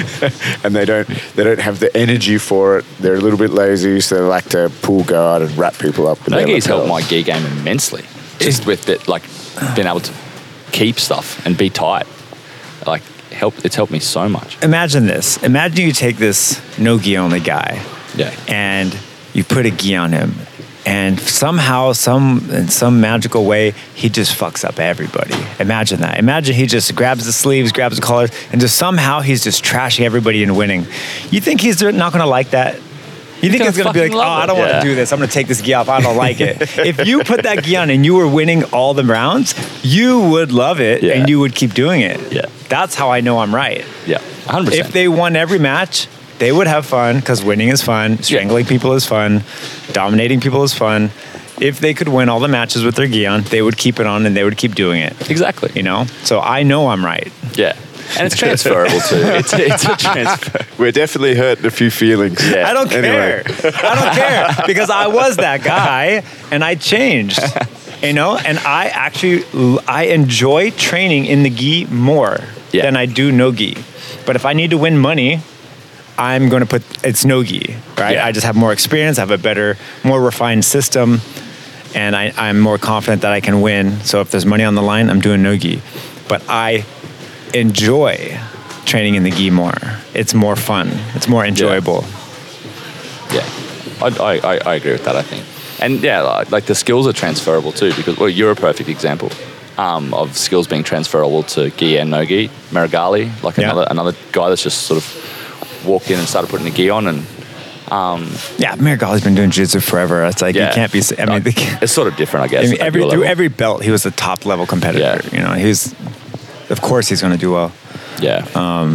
S4: and they don't they don't have the energy for it. They're a little bit lazy, so they like to pull guard and wrap people up with their
S3: No-gi's helped my
S4: lapels.
S3: gi game immensely. Just with it, like being able to keep stuff and be tight. Like help, it's helped me so much.
S2: imagine this. Imagine you take this no-gi only guy
S3: Yeah.
S2: and you put a gi on him. And somehow, some in some magical way, he just fucks up everybody. Imagine that. Imagine he just grabs the sleeves, grabs the collars, and just somehow he's just trashing everybody and winning. You think he's not going to like that? You think
S3: gonna
S2: it's going to be like,
S3: fucking
S2: oh,
S3: love
S2: I
S3: it."
S2: don't want
S3: Yeah.
S2: to do this. I'm going to take this gi off. I don't like it. If you put that gi on and you were winning all the rounds, you would love it
S3: Yeah.
S2: and you would keep doing it.
S3: Yeah.
S2: That's how I know I'm right.
S3: Yeah. one hundred percent.
S2: If they won every match, they would have fun because winning is fun, strangling people is fun, dominating people is fun. If they could win all the matches with their gi on, they would keep it on and they would keep doing it.
S3: Exactly.
S2: You know? So I know I'm right.
S3: Yeah. And it's transferable too. It's, it's a transfer.
S4: We're definitely hurting a few feelings.
S3: Yeah.
S2: I don't
S4: Anyway.
S2: care. I don't care because I was that guy and I changed. You know? And I actually I enjoy training in the gi more
S3: Yeah.
S2: than I do no gi. But if I need to win money, I'm going to put, it's no-gi, right?
S3: Yeah.
S2: I just have more experience, I have a better, more refined system, and I, I'm more confident that I can win. So if there's money on the line, I'm doing no-gi. But I enjoy training in the gi more. It's more fun. It's more enjoyable.
S3: Yeah, I, I, I, I agree with that, I think. And yeah, like, like the skills are transferable too, because, well, you're a perfect example um, of skills being transferable to gi and no gi. Marigali, like
S2: Yeah.
S3: another another guy that's just sort of walked in and started putting the gi on, and
S2: Yeah, Marigali's been doing jiu-jitsu forever. It's like,
S3: yeah,
S2: you can't be, I mean,
S3: Like,
S2: the,
S3: it's sort of different, I guess.
S2: I mean
S3: at
S2: every,
S3: your
S2: through
S3: level.
S2: every belt, he was a top level competitor.
S3: Yeah.
S2: You know, he was, of course he's going to do well.
S3: yeah,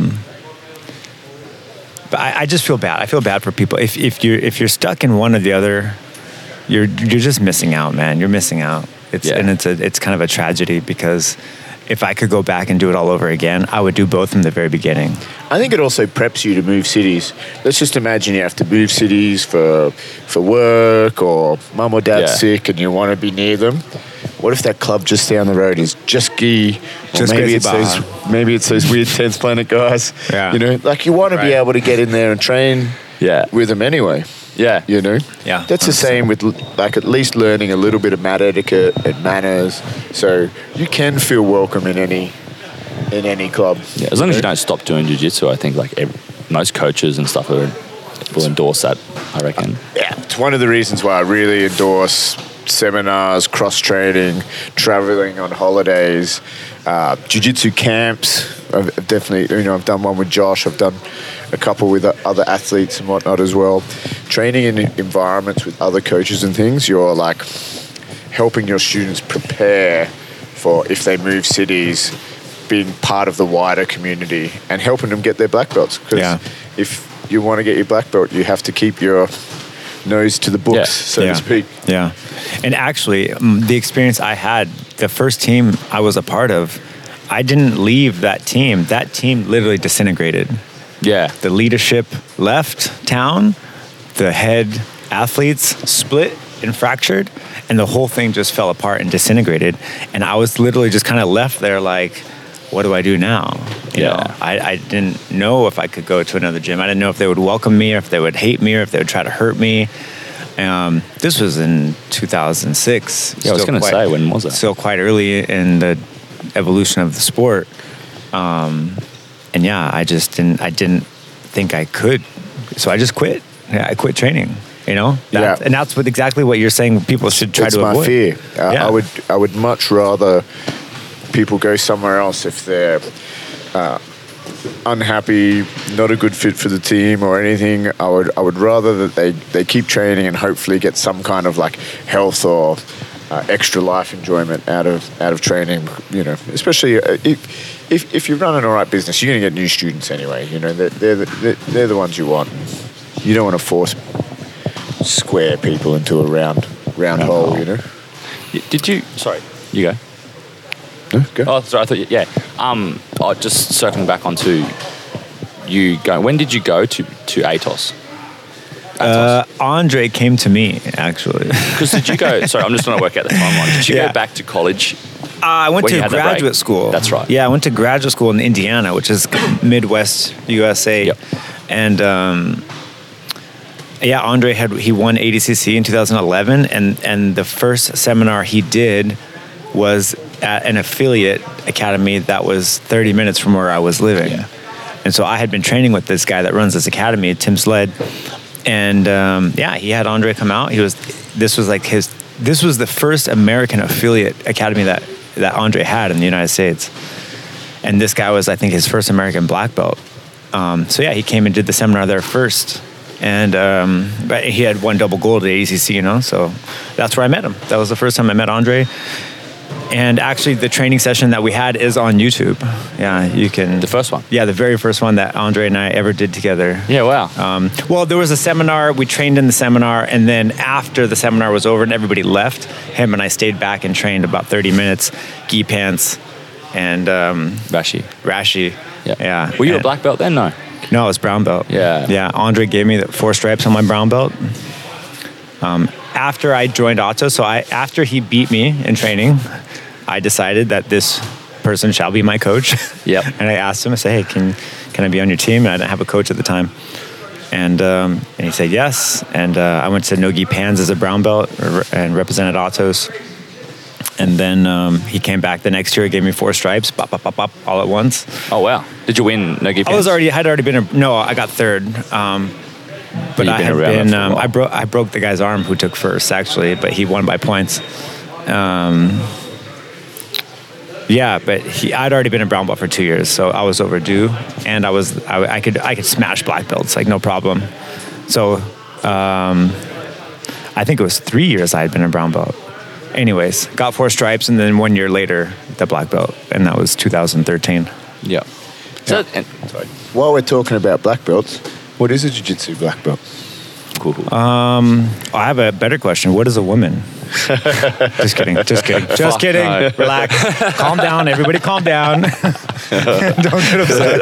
S2: But I, I just feel bad. I feel bad for people. If if you if you're stuck in one or the other, you're you're just missing out, man. You're missing out. It's
S3: Yeah.
S2: and it's a it's kind of a tragedy, because if I could go back and do it all over again, I would do both from the very beginning.
S4: I think it also preps you to move cities. Let's just imagine you have to move cities for for work, or mum or dad's
S3: Yeah.
S4: sick and you want to be near them. What if that club just down the road is just gi? Or
S2: Just
S4: maybe
S2: Crazy
S4: it's those
S2: Baja.
S4: maybe it's those weird tenth planet guys.
S2: Yeah.
S4: You know, like you want to be
S2: Right.
S4: able to get in there and train
S3: yeah,
S4: with them anyway.
S3: yeah,
S4: You know?
S2: Yeah,
S4: That's the same with like at least learning a little bit of mat etiquette and manners. So you can feel welcome in any in any club.
S3: yeah. As long as you don't stop doing jiu-jitsu, I think like ev most coaches and stuff are, will endorse that, I reckon.
S4: Yeah, it's one of the reasons why I really endorse seminars, cross training, traveling on holidays, uh, jiu-jitsu camps. I've definitely, you know, I've done one with Josh. I've done a couple with other athletes and whatnot as well. Training in environments with other coaches and things, you're like helping your students prepare for if they move cities, being part of the wider community and helping them get their black belts. Because
S2: Yeah.
S4: if you want to get your black belt, you have to keep your nose to the books,
S3: Yeah.
S4: so
S2: yeah.
S4: to speak.
S2: Yeah. And actually, um, the experience I had, the first team I was a part of, I didn't leave that team. That team literally disintegrated.
S3: Yeah,
S2: The leadership left town, the head athletes split and fractured, and the whole thing just fell apart and disintegrated. And I was literally just kind of left there like, what do I do now? You
S3: Yeah.
S2: know, I, I didn't know if I could go to another gym. I didn't know if they would welcome me or if they would hate me or if they would try to hurt me. Um, this was in two thousand six.
S3: Yeah, I was
S2: Still
S3: gonna
S2: quite-
S3: say, when was that?
S2: Still quite early in the evolution of the sport. Um, and yeah, I just didn't, I didn't think I could. So I just quit. Yeah, I quit training, you know? That,
S4: Yeah.
S2: And that's what exactly what you're saying people should try
S4: It's
S2: to
S4: my
S2: avoid.
S4: fear. Uh,
S2: Yeah.
S4: I would I would much rather people go somewhere else if they're uh, unhappy, not a good fit for the team or anything. I would I would rather that they, they keep training and hopefully get some kind of like health or uh, extra life enjoyment out of out of training. You know, especially uh, if, if if you run an alright business, you're going to get new students anyway. You know, they're they're the, they're, they're the ones you want. You don't want to force square people into a round round,
S3: Round
S4: hole,
S3: hole.
S4: you know.
S3: Y- did you? Sorry, you go.
S4: No, go.
S3: Oh, sorry. I thought. You, yeah. Um. Oh, just circling back onto you go. When did you go to to Atos?
S2: Uh, Andre came to me, actually.
S3: Because did you go? Sorry, I'm just trying to work out the timeline. Did you
S2: Yeah.
S3: go back to college?
S2: Uh, I went
S3: When you
S2: to
S3: had that
S2: graduate
S3: break.
S2: school.
S3: That's right.
S2: Yeah, I went to graduate school in Indiana, which is Midwest U S A.
S3: Yep.
S2: And um, yeah, Andre had he won A D C C in two thousand eleven, and and the first seminar he did was at an affiliate academy that was thirty minutes from where I was living.
S3: Yeah.
S2: And so I had been training with this guy that runs this academy, Tim Sled. And um, yeah, he had Andre come out. He was, this was like his, this was the first American affiliate academy that, that Andre had in the United States. And this guy was, I think, his first American black belt. Um, so yeah, he came and did the seminar there first. And um, but he had won double gold at A D C C, you know, so that's where I met him. That was the first time I met Andre. And actually, the training session that we had is on YouTube. Yeah, you can.
S3: The first one?
S2: Yeah, the very first one that Andre and I ever did together.
S3: Yeah. Wow.
S2: Um, well, there was a seminar. We trained in the seminar, and then after the seminar was over and everybody left, him and I stayed back and trained about thirty minutes, gi pants, and um,
S3: Rashi.
S2: Rashi.
S3: Yeah.
S2: Yeah.
S3: Were you a
S2: And-
S3: black belt then? No.
S2: No, it was brown belt.
S3: Yeah.
S2: Yeah. Andre gave me the four stripes on my brown belt. Um, after I joined Otto, so I after he beat me in training, I decided that this person shall be my coach.
S3: Yep.
S2: And I asked him, I said, hey, can can I be on your team? And I didn't have a coach at the time. And um, and he said yes. And uh, I went to Nogi Pans as a brown belt and represented Autos. And then um, he came back the next year, gave me four stripes, pop, pop, pop, pop, all at once.
S3: Oh wow! Did you win Nogi Pans?
S2: I was already had already been a, no, I got third. Um, but
S3: You've
S2: I
S3: been
S2: had
S3: around
S2: been
S3: that for a
S2: um,
S3: while.
S2: I broke I broke the guy's arm who took first actually, but he won by points. Um, yeah, but he I'd already been a brown belt for two years, so I was overdue, and I was I, I could I could smash black belts like no problem. So um, I think it was three years I had been a brown belt. Anyways, got four stripes, and then one year later, the black belt, and that was two thousand thirteen.
S3: Yeah. So, and,
S4: Sorry. While we're talking about black belts, what is a jiu-jitsu black belt?
S3: cool. cool.
S2: Um, I have a better question. What is a woman? Just kidding. Just kidding. Just
S3: Fuck
S2: kidding.
S3: no.
S2: Relax. Calm down. Everybody calm down. Don't get upset.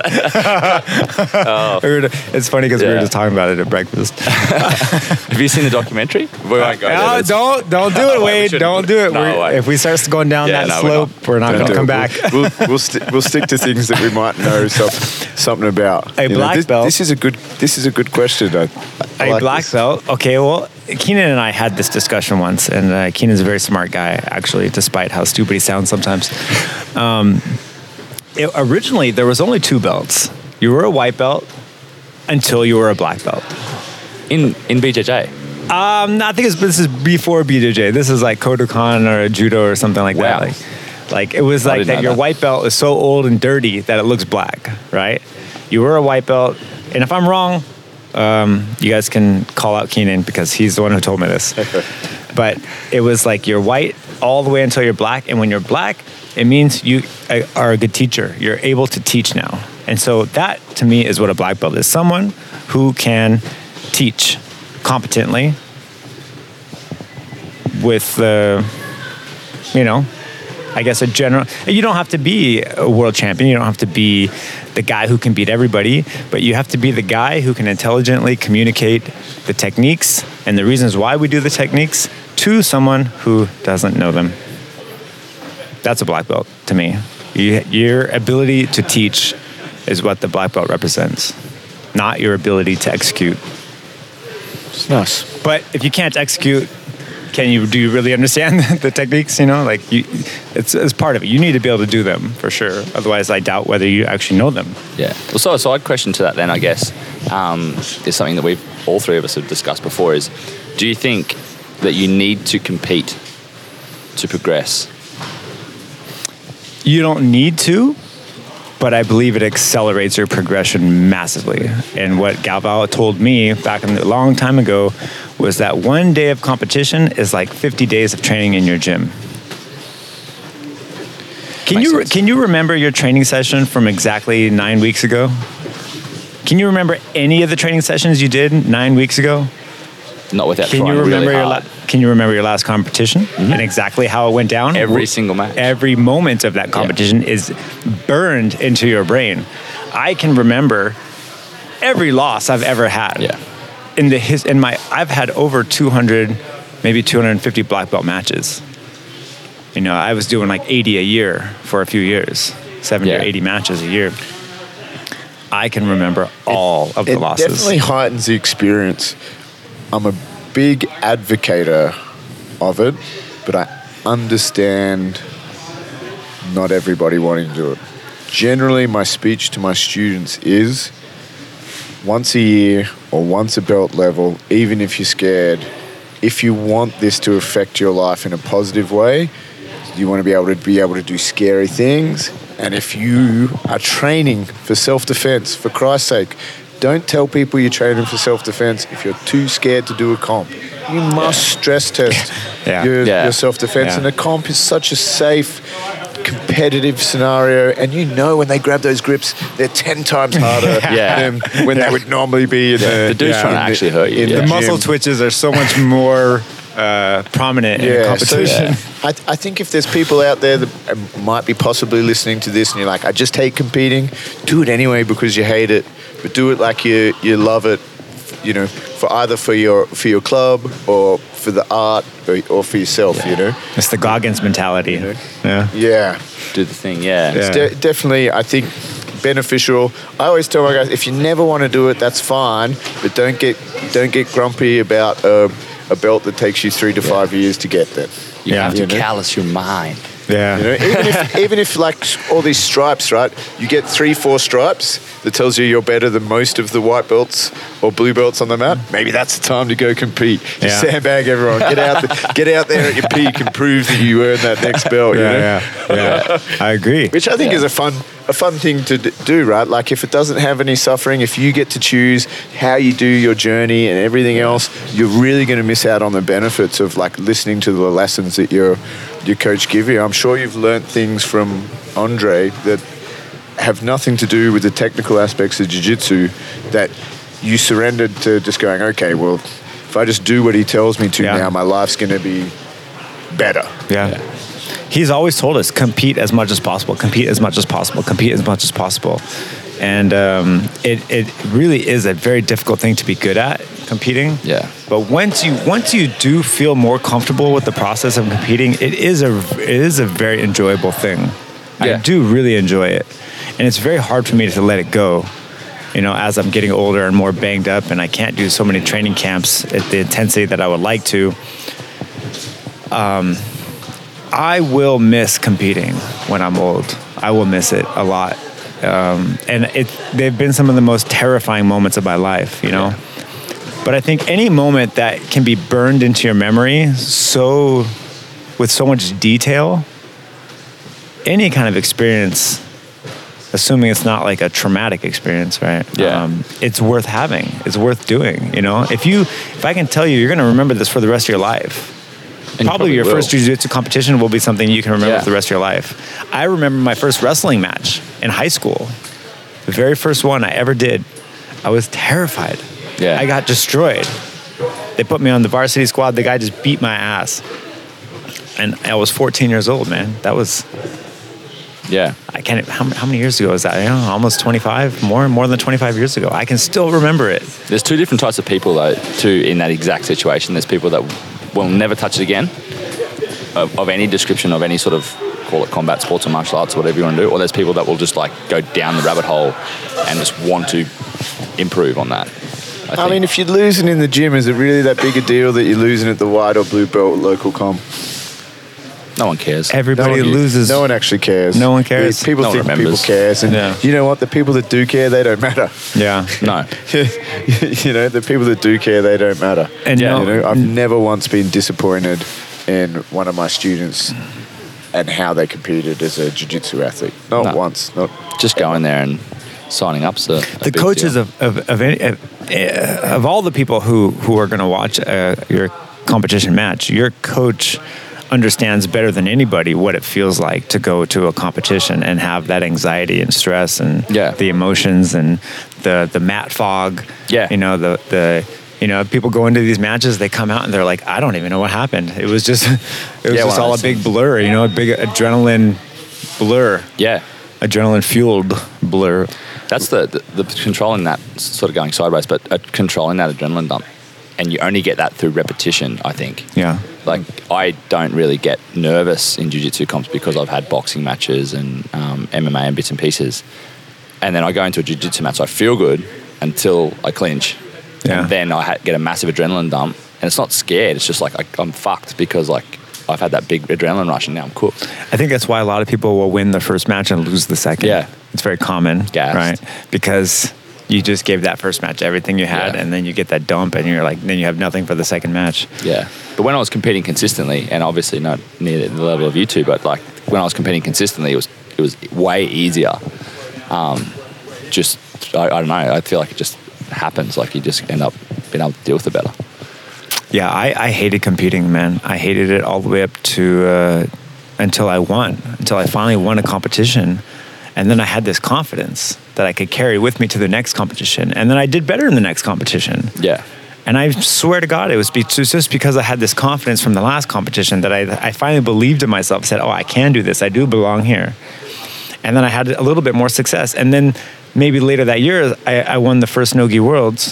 S2: We were- it's funny because we were
S3: Yeah.
S2: just talking about it at breakfast.
S3: Have you seen the documentary? We won't go there.
S2: No,
S3: That's-
S2: don't don't do it,
S3: we
S2: Wade.
S3: shouldn't.
S2: Don't do it.
S3: No
S2: We're-
S3: way.
S2: if we start going down
S3: Yeah,
S2: that
S3: no, we're
S2: slope,
S3: not.
S2: we're not
S4: Don't
S2: going to
S4: do
S2: come
S4: it.
S2: back.
S4: We'll, we'll, sti- we'll stick to things that we might know some, something about.
S2: A
S4: You know,
S2: black
S4: this,
S2: belt.
S4: This is a good. This is a good question. I, I
S2: A
S4: like
S2: black
S4: this.
S2: belt. Okay, well, Keenan and I had this discussion once, and uh, Keenan's a very smart guy, actually, despite how stupid he sounds sometimes. Um, it, originally, there was only two belts. You were a white belt until you were a black belt.
S3: in in B J J.
S2: Um, I think it's, this is before B J J. This is like Kodokan or judo or something like
S3: Wow.
S2: that. Like, like it was
S3: I
S2: like
S3: didn't
S2: that.
S3: know
S2: Your
S3: that.
S2: white belt is so old and dirty that it looks black, right? You were a white belt, and if I'm wrong, um, you guys can call out Keenan because he's the one who told me this. But it was like you're white all the way until you're black, and when you're black, it means you uh, are a good teacher. You're able to teach now, and so that to me is what a black belt is: someone who can teach competently with the, you know, I guess a general. You don't have to be a world champion. You don't have to be the guy who can beat everybody, but you have to be the guy who can intelligently communicate the techniques and the reasons why we do the techniques to someone who doesn't know them. That's a black belt to me. You, your ability to teach is what the black belt represents, not your ability to execute.
S4: It's nice.
S2: But if you can't execute, can you do you really understand the techniques? You know, like you, it's, it's part of it. You need to be able to do them for sure. Otherwise, I doubt whether you actually know them.
S3: Yeah. Well, so a side question to that then, I guess, um, is something that we've all three of us have discussed before. Is do you think that you need to compete to progress?
S2: You don't need to, but I believe it accelerates your progression massively. And what Galvao told me back in a long time ago was that one day of competition is like fifty days of training in your gym. Can
S3: Makes
S2: you
S3: sense.
S2: can you remember your training session from exactly nine weeks ago? Can you remember any of the training sessions you did nine weeks ago?
S3: Not without
S2: Can
S3: trying
S2: you remember
S3: really
S2: your
S3: hard.
S2: la- Can you remember your last competition and exactly how it went down?
S3: Every single match.
S2: Every moment of that competition is burned into your brain. I can remember every loss I've ever had.
S3: Yeah.
S2: In the his in my I've had over two hundred, maybe two hundred fifty black belt matches. You know, I was doing like eighty a year for a few years, seventy
S3: Yeah.
S2: or eighty matches a year. I can remember all of the
S4: It
S2: losses.
S4: definitely heightens the experience. I'm a big advocator of it, but I understand not everybody wanting to do it. Generally, my speech to my students is once a year or once a belt level, even if you're scared, if you want this to affect your life in a positive way, you want to be able to be able to do scary things. And if you are training for self-defense, for Christ's sake, don't tell people you're training for self-defense if you're too scared to do a comp. You must stress test
S2: Yeah.
S4: your,
S3: Yeah.
S4: your self-defense.
S2: Yeah.
S4: And a comp is such a safe, competitive scenario. And you know when they grab those grips, they're ten times harder
S3: Yeah.
S4: than when they would normally be in the,
S3: The dude's
S2: Yeah.
S3: trying to
S4: in the-
S3: actually hurt you.
S4: in
S3: yeah.
S2: The
S4: the
S2: muscle
S4: gym.
S2: twitches are so much more uh, prominent in
S4: Yeah,
S2: competition.
S4: so I, I think if there's people out there that uh, might be possibly listening to this and you're like, I just hate competing, do it anyway because you hate it, but do it like you you love it you know, for either for your for your club or for the art or, or for yourself,
S3: Yeah.
S4: you know.
S2: It's the Goggins mentality.
S4: know?
S2: Yeah.
S4: Yeah.
S3: Do the thing, yeah.
S2: Yeah.
S4: De- definitely, I think, beneficial. I always tell my guys, if you never want to do it, that's fine, but don't get don't get grumpy about uh, a belt that takes you three to five years to get there.
S3: You
S2: Yeah.
S3: have to
S4: You know?
S3: callous your mind.
S2: Yeah.
S4: You know, even if even if like all these stripes, right? You get three, four stripes that tells you you're better than most of the white belts or blue belts on the mat. Maybe that's the time to go compete. Just
S2: Yeah.
S4: sandbag everyone. Get out, the, get out there at your peak and prove that you earned that next belt. you know?
S2: Yeah, yeah, yeah. I agree.
S4: Which I think
S3: Yeah.
S4: is a fun a fun thing to d- do, right? Like if it doesn't have any suffering, if you get to choose how you do your journey and everything else, you're really going to miss out on the benefits of like listening to the lessons that your your coach give you. I'm sure you've learnt things from Andre that have nothing to do with the technical aspects of jiu-jitsu that you surrendered to just going, okay, well, if I just do what he tells me to
S2: Yeah.
S4: now, my life's going to be better.
S2: Yeah. He's always told us compete as much as possible, compete as much as possible, compete as much as possible. And um, it, it really is a very difficult thing to be good at, competing.
S3: Yeah.
S2: But once you once you do feel more comfortable with the process of competing, it is a it is a very enjoyable thing. I
S3: Yeah.
S2: do really enjoy it. And it's very hard for me to let it go. You know, as I'm getting older and more banged up and I can't do so many training camps at the intensity that I would like to. Um, I will miss competing when I'm old. I will miss it a lot. Um, and it, they've been some of the most terrifying moments of my life, you know? But I think any moment that can be burned into your memory so, with so much detail, any kind of experience, assuming it's not like a traumatic experience, right?
S3: Yeah.
S2: Um, it's worth having. It's worth doing, you know? If you, if I can tell you, you're going to remember this for the rest of your life.
S3: And you
S2: Probably,
S3: probably
S2: your
S3: will.
S2: first jiu-jitsu competition will be something you can remember
S3: Yeah.
S2: for the rest of your life. I remember my first wrestling match in high school. The very first one I ever did. I was terrified.
S3: Yeah.
S2: I got destroyed. They put me on the varsity squad. The guy just beat my ass. And I was fourteen years old, man. That was,
S3: Yeah.
S2: I can't, how, how many years ago was that? I don't know, almost twenty-five, more, more than twenty-five years ago. I can still remember it.
S3: There's two different types of people, though, too, in that exact situation. There's people that will never touch it again, of, of any description, of any sort of, call it combat sports or martial arts or whatever you want to do. Or there's people that will just like go down the rabbit hole and just want to improve on that. I,
S4: I
S3: think.
S4: mean, if you're losing in the gym, is it really that big a deal that you're losing at the white or blue belt local comp?
S3: no one cares.
S2: Everybody
S4: no one,
S2: loses.
S4: No one actually cares.
S2: No one cares.
S4: People
S3: No one
S4: think
S3: remembers.
S4: people cares, and
S2: Yeah.
S4: you know what? The people that do care, they don't matter.
S2: Yeah.
S3: No.
S4: You know, the people that do care, they don't matter.
S2: And
S3: Yeah.
S2: no-
S4: You know, I've never once been disappointed in one of my students and how they competed as a jiu-jitsu athlete. Not
S3: No.
S4: once. Not.
S3: Just going there and signing up's a, a
S2: the
S3: big
S2: coaches
S3: deal.
S2: of of of, any, of of all the people who who are going to watch uh, your competition match, your coach understands better than anybody what it feels like to go to a competition and have that anxiety and stress and
S3: Yeah.
S2: the emotions and the the mat fog.
S3: Yeah.
S2: You know, the the you know, people go into these matches, they come out and they're like, I don't even know what happened. It was just it was
S3: Yeah,
S2: just
S3: one of
S2: all a
S3: those
S2: big
S3: things.
S2: blur, you know, a big adrenaline blur.
S3: Yeah.
S2: Adrenaline fueled blur.
S3: That's the, the, the controlling that, sort of going sideways, but uh, controlling that adrenaline dump. And you only get that through repetition, I think.
S2: Yeah.
S3: Like, I don't really get nervous in jiu-jitsu comps because I've had boxing matches and um, M M A and bits and pieces. And then I go into a jiu-jitsu match, so I feel good until I clinch.
S2: Yeah.
S3: And then I ha- get a massive adrenaline dump. And it's not scared, it's just like I, I'm fucked because, like, I've had that big adrenaline rush and now I'm cooked.
S2: I think that's why a lot of people will win the first match and lose the second.
S3: Yeah.
S2: It's very common,
S3: Gassed.
S2: right? Because you just gave that first match everything you had,
S3: Yeah.
S2: and then you get that dump, and you're like, then you have nothing for the second match.
S3: Yeah. But when I was competing consistently, and obviously not near the level of you two, but like when I was competing consistently, it was it was way easier. Um, just, I, I don't know, I feel like it just happens. Like you just end up being able to deal with it better.
S2: Yeah, I, I hated competing, man. I hated it all the way up to uh, until I won, until I finally won a competition. And then I had this confidence that I could carry with me to the next competition. And then I did better in the next competition.
S3: Yeah.
S2: And I swear to God, it was, be- it was just because I had this confidence from the last competition that I, I finally believed in myself, said, oh, I can do this. I do belong here. And then I had a little bit more success. And then maybe later that year, I, I won the first Nogi Worlds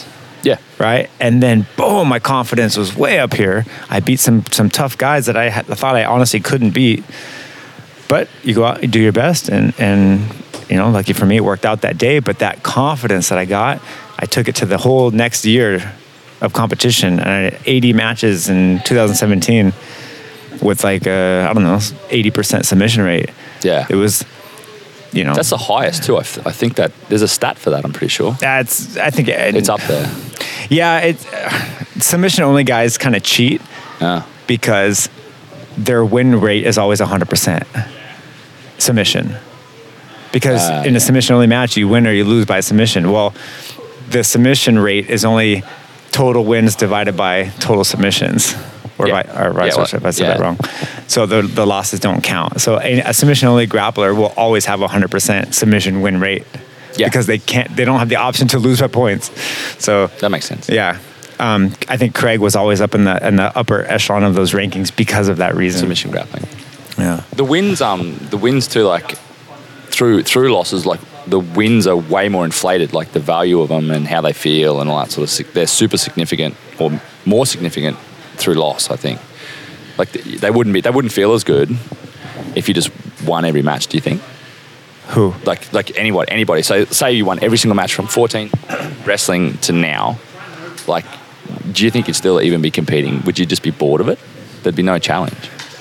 S3: Yeah.
S2: Right. And then boom, my confidence was way up here. I beat some some tough guys that I, had, I thought I honestly couldn't beat. But you go out, you do your best, and and you know, lucky for me, it worked out that day. But that confidence that I got, I took it to the whole next year of competition. And I had eighty matches in two thousand seventeen with like a, I don't know, eighty percent submission rate.
S3: Yeah.
S2: It was, you know,
S3: That's the highest too. I, th- I think that there's a stat for that. I'm pretty sure
S2: that's, I think it,
S3: it's up there.
S2: Yeah, it's uh, submission only guys kind of cheat
S3: Yeah.
S2: because their win rate is always one hundred percent submission. Because
S3: Uh,
S2: in
S3: yeah.
S2: a submission only match, you win or you lose by submission. Well, the submission rate is only total wins divided by total submissions, or,
S3: Yeah.
S2: by, or vice
S3: Yeah,
S2: versa, if I said
S3: yeah.
S2: that wrong. So the, the losses don't count. So a, a submission only grappler will always have a one hundred percent submission win rate.
S3: Yeah.
S2: Because they can't, they don't have the option to lose by points. So
S3: That makes sense.
S2: yeah. Um, I think Craig was always up in the in the upper echelon of those rankings because of that reason.
S3: Submission grappling.
S2: Yeah.
S3: The wins, um, the wins too, like through through losses, like the wins are way more inflated, like the value of them and how they feel and all that sort of. sig- They're super significant, or more significant through loss. I think, like th- they wouldn't be, they wouldn't feel as good if you just won every match. Do you think?
S2: Who?
S3: Like like anybody, anybody. So say you won every single match from fourteen wrestling to now, like. Do you think you'd still even be competing? Would you just be bored of it? There'd be no challenge.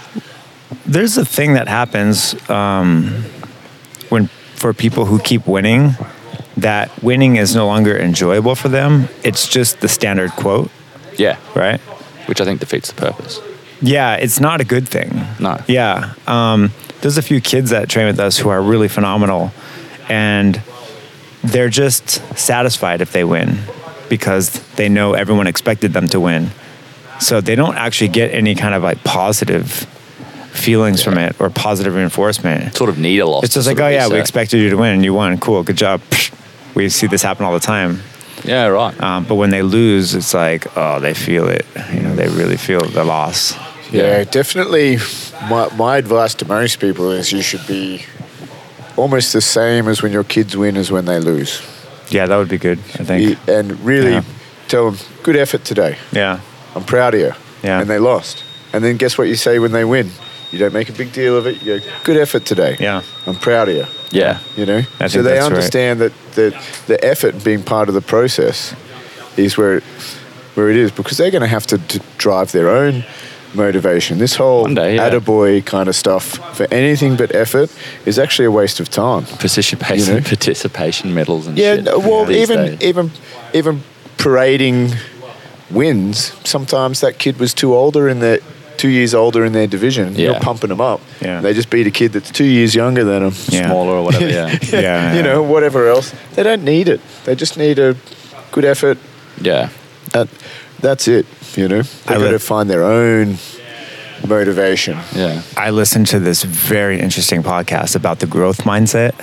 S2: There's a thing that happens um, when for people who keep winning, that winning is no longer enjoyable for them. It's just the standard quote,
S3: Yeah.
S2: right?
S3: Which I think defeats the purpose.
S2: Yeah, it's not a good thing.
S3: No.
S2: Yeah. Um, there's a few kids that train with us who are really phenomenal, and they're just satisfied if they win because they know everyone expected them to win. So they don't actually get any kind of like positive feelings from it or positive reinforcement.
S3: Sort of need a loss.
S2: It's just
S3: to
S2: like,
S3: sort
S2: oh
S3: of
S2: yeah, we
S3: reset.
S2: expected you to win and you won. Cool, good job. Psh, we see this happen all the time.
S3: Yeah, right.
S2: Um, but when they lose, it's like, oh, they feel it. You know, they really feel the loss.
S4: Yeah, definitely. My, my advice to most people is you should be almost the same as when your kids win as when they lose.
S2: Yeah, that would be good, I think.
S4: You- and really
S2: Yeah.
S4: tell them, good effort today.
S2: Yeah.
S4: I'm proud of you.
S2: Yeah.
S4: And they lost. And then guess what you say when they win? You don't make a big deal of it. You go, good effort today.
S2: Yeah.
S4: I'm proud of you.
S3: Yeah.
S4: You know?
S2: I
S4: so
S2: think
S4: they
S2: that's right.
S4: understand that, that the effort being part of the process is where it, where it is, because they're going to have to d- drive their own motivation. This whole
S3: One day, yeah.
S4: attaboy kind of stuff for anything but effort is actually a waste of time.
S3: Participation,
S4: You know?
S3: participation medals and
S4: Yeah,
S3: shit.
S4: no, well,
S3: these
S4: even
S3: days.
S4: even even parading wins. Sometimes that kid was too older in their two years older in their division. and You're
S3: Yeah.
S4: pumping them up.
S2: Yeah.
S4: They just beat a kid that's two years younger than them.
S2: Yeah.
S3: smaller or whatever. Yeah.
S2: Yeah, yeah.
S4: You know, whatever else. They don't need it. They just need a good effort.
S3: Yeah.
S4: That, that's it. You know,
S2: I
S4: they've got
S2: li-
S4: to find their own motivation.
S3: Yeah.
S2: I listened to this very interesting podcast about the growth mindset.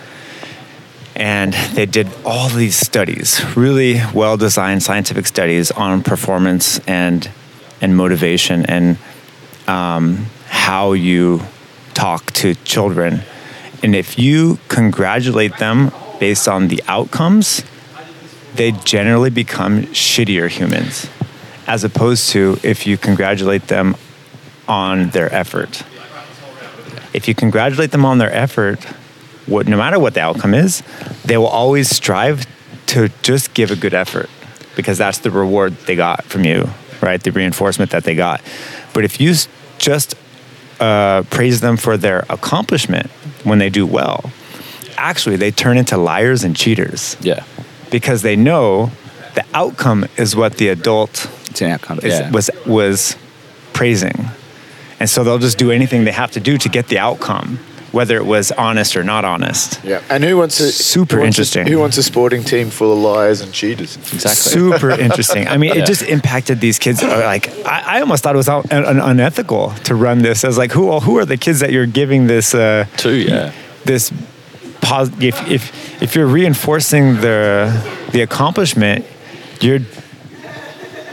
S2: And they did all these studies, really well-designed scientific studies on performance and and motivation and um, how you talk to children. And if you congratulate them based on the outcomes, they generally become shittier humans, as opposed to if you congratulate them on their effort. If you congratulate them on their effort, what, no matter what the outcome is, they will always strive to just give a good effort because that's the reward they got from you, right? The reinforcement that they got. But if you s- just uh, praise them for their accomplishment when they do well, actually they turn into liars and cheaters
S3: Yeah.
S2: because they know the outcome is what the adult
S3: It's an outcome.
S2: is,
S3: Yeah.
S2: was was praising. And so they'll just do anything they have to do to get the outcome, whether it was honest or not honest.
S4: Yeah. And who wants a
S2: Super
S4: who wants a-
S2: interesting.
S4: who wants a sporting team full of liars and cheaters?
S3: Exactly.
S2: Super interesting. I mean,
S3: Yeah.
S2: it just impacted these kids. uh, Like, I, I almost thought it was un- un- unethical to run this. I was like, who well, who are the kids that you're giving this? Uh,
S3: Two, yeah.
S2: this pos- if if if you're reinforcing the the accomplishment, you're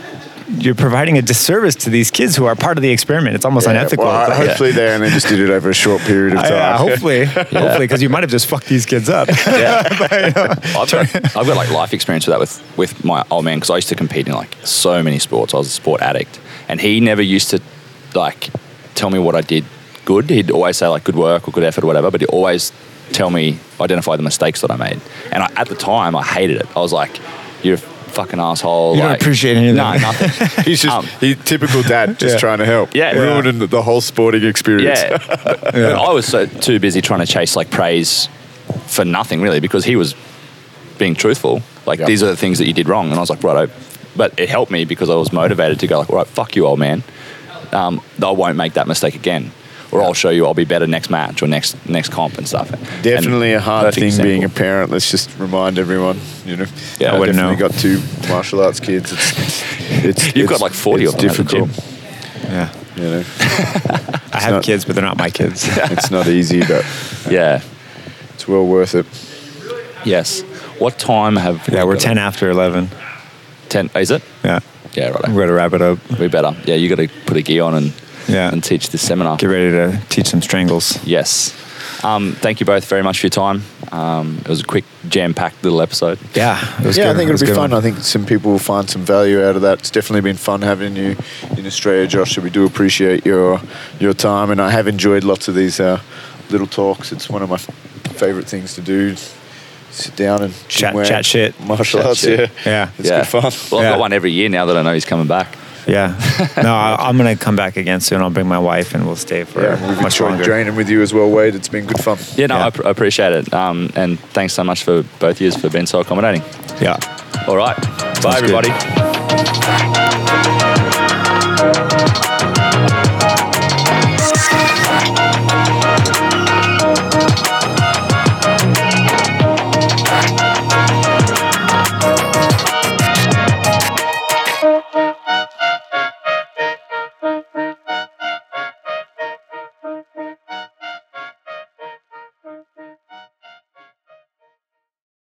S2: you're providing a disservice to these kids who are part of the experiment. It's almost
S4: Yeah,
S2: unethical.
S4: well,
S2: It's like-
S4: hopefully they only just did it over a short period of
S2: Uh,
S4: time.
S2: yeah, hopefully, hopefully, because you might have just fucked these kids up.
S3: Yeah. I've, got, I've got like life experience with that with, with my old man because I used to compete in like so many sports. I was a sport addict, and he never used to like tell me what I did good. He'd always say like good work or good effort or whatever, but he'd always tell me, identify the mistakes that I made. And I, at the time, I hated it. I was like, "You're a fucking asshole."
S2: You don't
S3: like,
S2: appreciate anything.
S3: No, nothing.
S4: He's just
S3: Um,
S4: he typical dad, just
S2: Yeah.
S4: trying to help.
S3: Yeah.
S4: ruining the, the whole sporting experience.
S3: Yeah. But I was so too busy trying to chase like praise for nothing really because he was being truthful. Like
S4: Yep.
S3: these are the things that you did wrong, and I was like, right. But it helped me because I was motivated to go like, all right, fuck you, old man. Um, I won't make that mistake again, or I'll show you I'll be better next match or next next comp and stuff.
S4: Definitely
S3: And
S4: a hard
S3: perfect
S4: thing being a
S3: example.
S4: parent. Let's just remind everyone, you know.
S3: Yeah, I
S4: I've
S2: wouldn't
S4: definitely
S2: know.
S4: got two martial arts kids. It's, it's
S3: You've
S4: it's,
S3: got like forty
S4: it's
S3: of them at the
S4: difficult.
S3: gym.
S2: Yeah,
S4: You know,
S2: I have
S4: not-
S2: kids, but they're not my kids.
S4: it's not easy, but
S3: Yeah.
S4: it's well worth it.
S3: Yes. What time have?
S2: Yeah,
S3: we
S2: we're
S3: got?
S2: ten after eleven.
S3: Ten. Is it?
S2: Yeah,
S3: Yeah. Right.
S2: we're gonna wrap it up.
S3: We better. Yeah. You got to put a gi on and
S2: Yeah,
S3: and teach this seminar.
S2: get ready to teach some strangles.
S3: Yes. Um, thank you both very much for your time. Um, it was a quick, jam-packed little episode.
S2: Yeah, it was
S4: Yeah,
S2: good.
S4: I think
S2: It was
S4: it'll be
S2: a good
S4: fun.
S2: one.
S4: I think some people will find some value out of that. It's definitely been fun having you in Australia, Josh. So we do appreciate your your time, and I have enjoyed lots of these uh, little talks. It's one of my favourite things to do. Sit down and
S2: Chat-
S4: chinwag
S2: chat shit.
S4: martial
S3: Chat
S4: arts.
S3: shit.
S4: Yeah,
S2: Yeah.
S4: it's
S3: yeah.
S4: good fun.
S3: Well, I've
S2: Yeah.
S3: got one every year now that I know he's coming back.
S2: Yeah, no, I, I'm gonna come back again soon. I'll bring my wife, and we'll stay for
S4: Yeah, we've
S2: much
S4: enjoyed
S2: longer.
S4: training with you as well, Wade. It's been good fun.
S3: Yeah, no,
S2: Yeah.
S3: I, pr- I appreciate it. Um, and thanks so much for both of you for being so accommodating.
S2: Yeah.
S3: All right. Bye,
S2: Sounds good.
S3: everybody.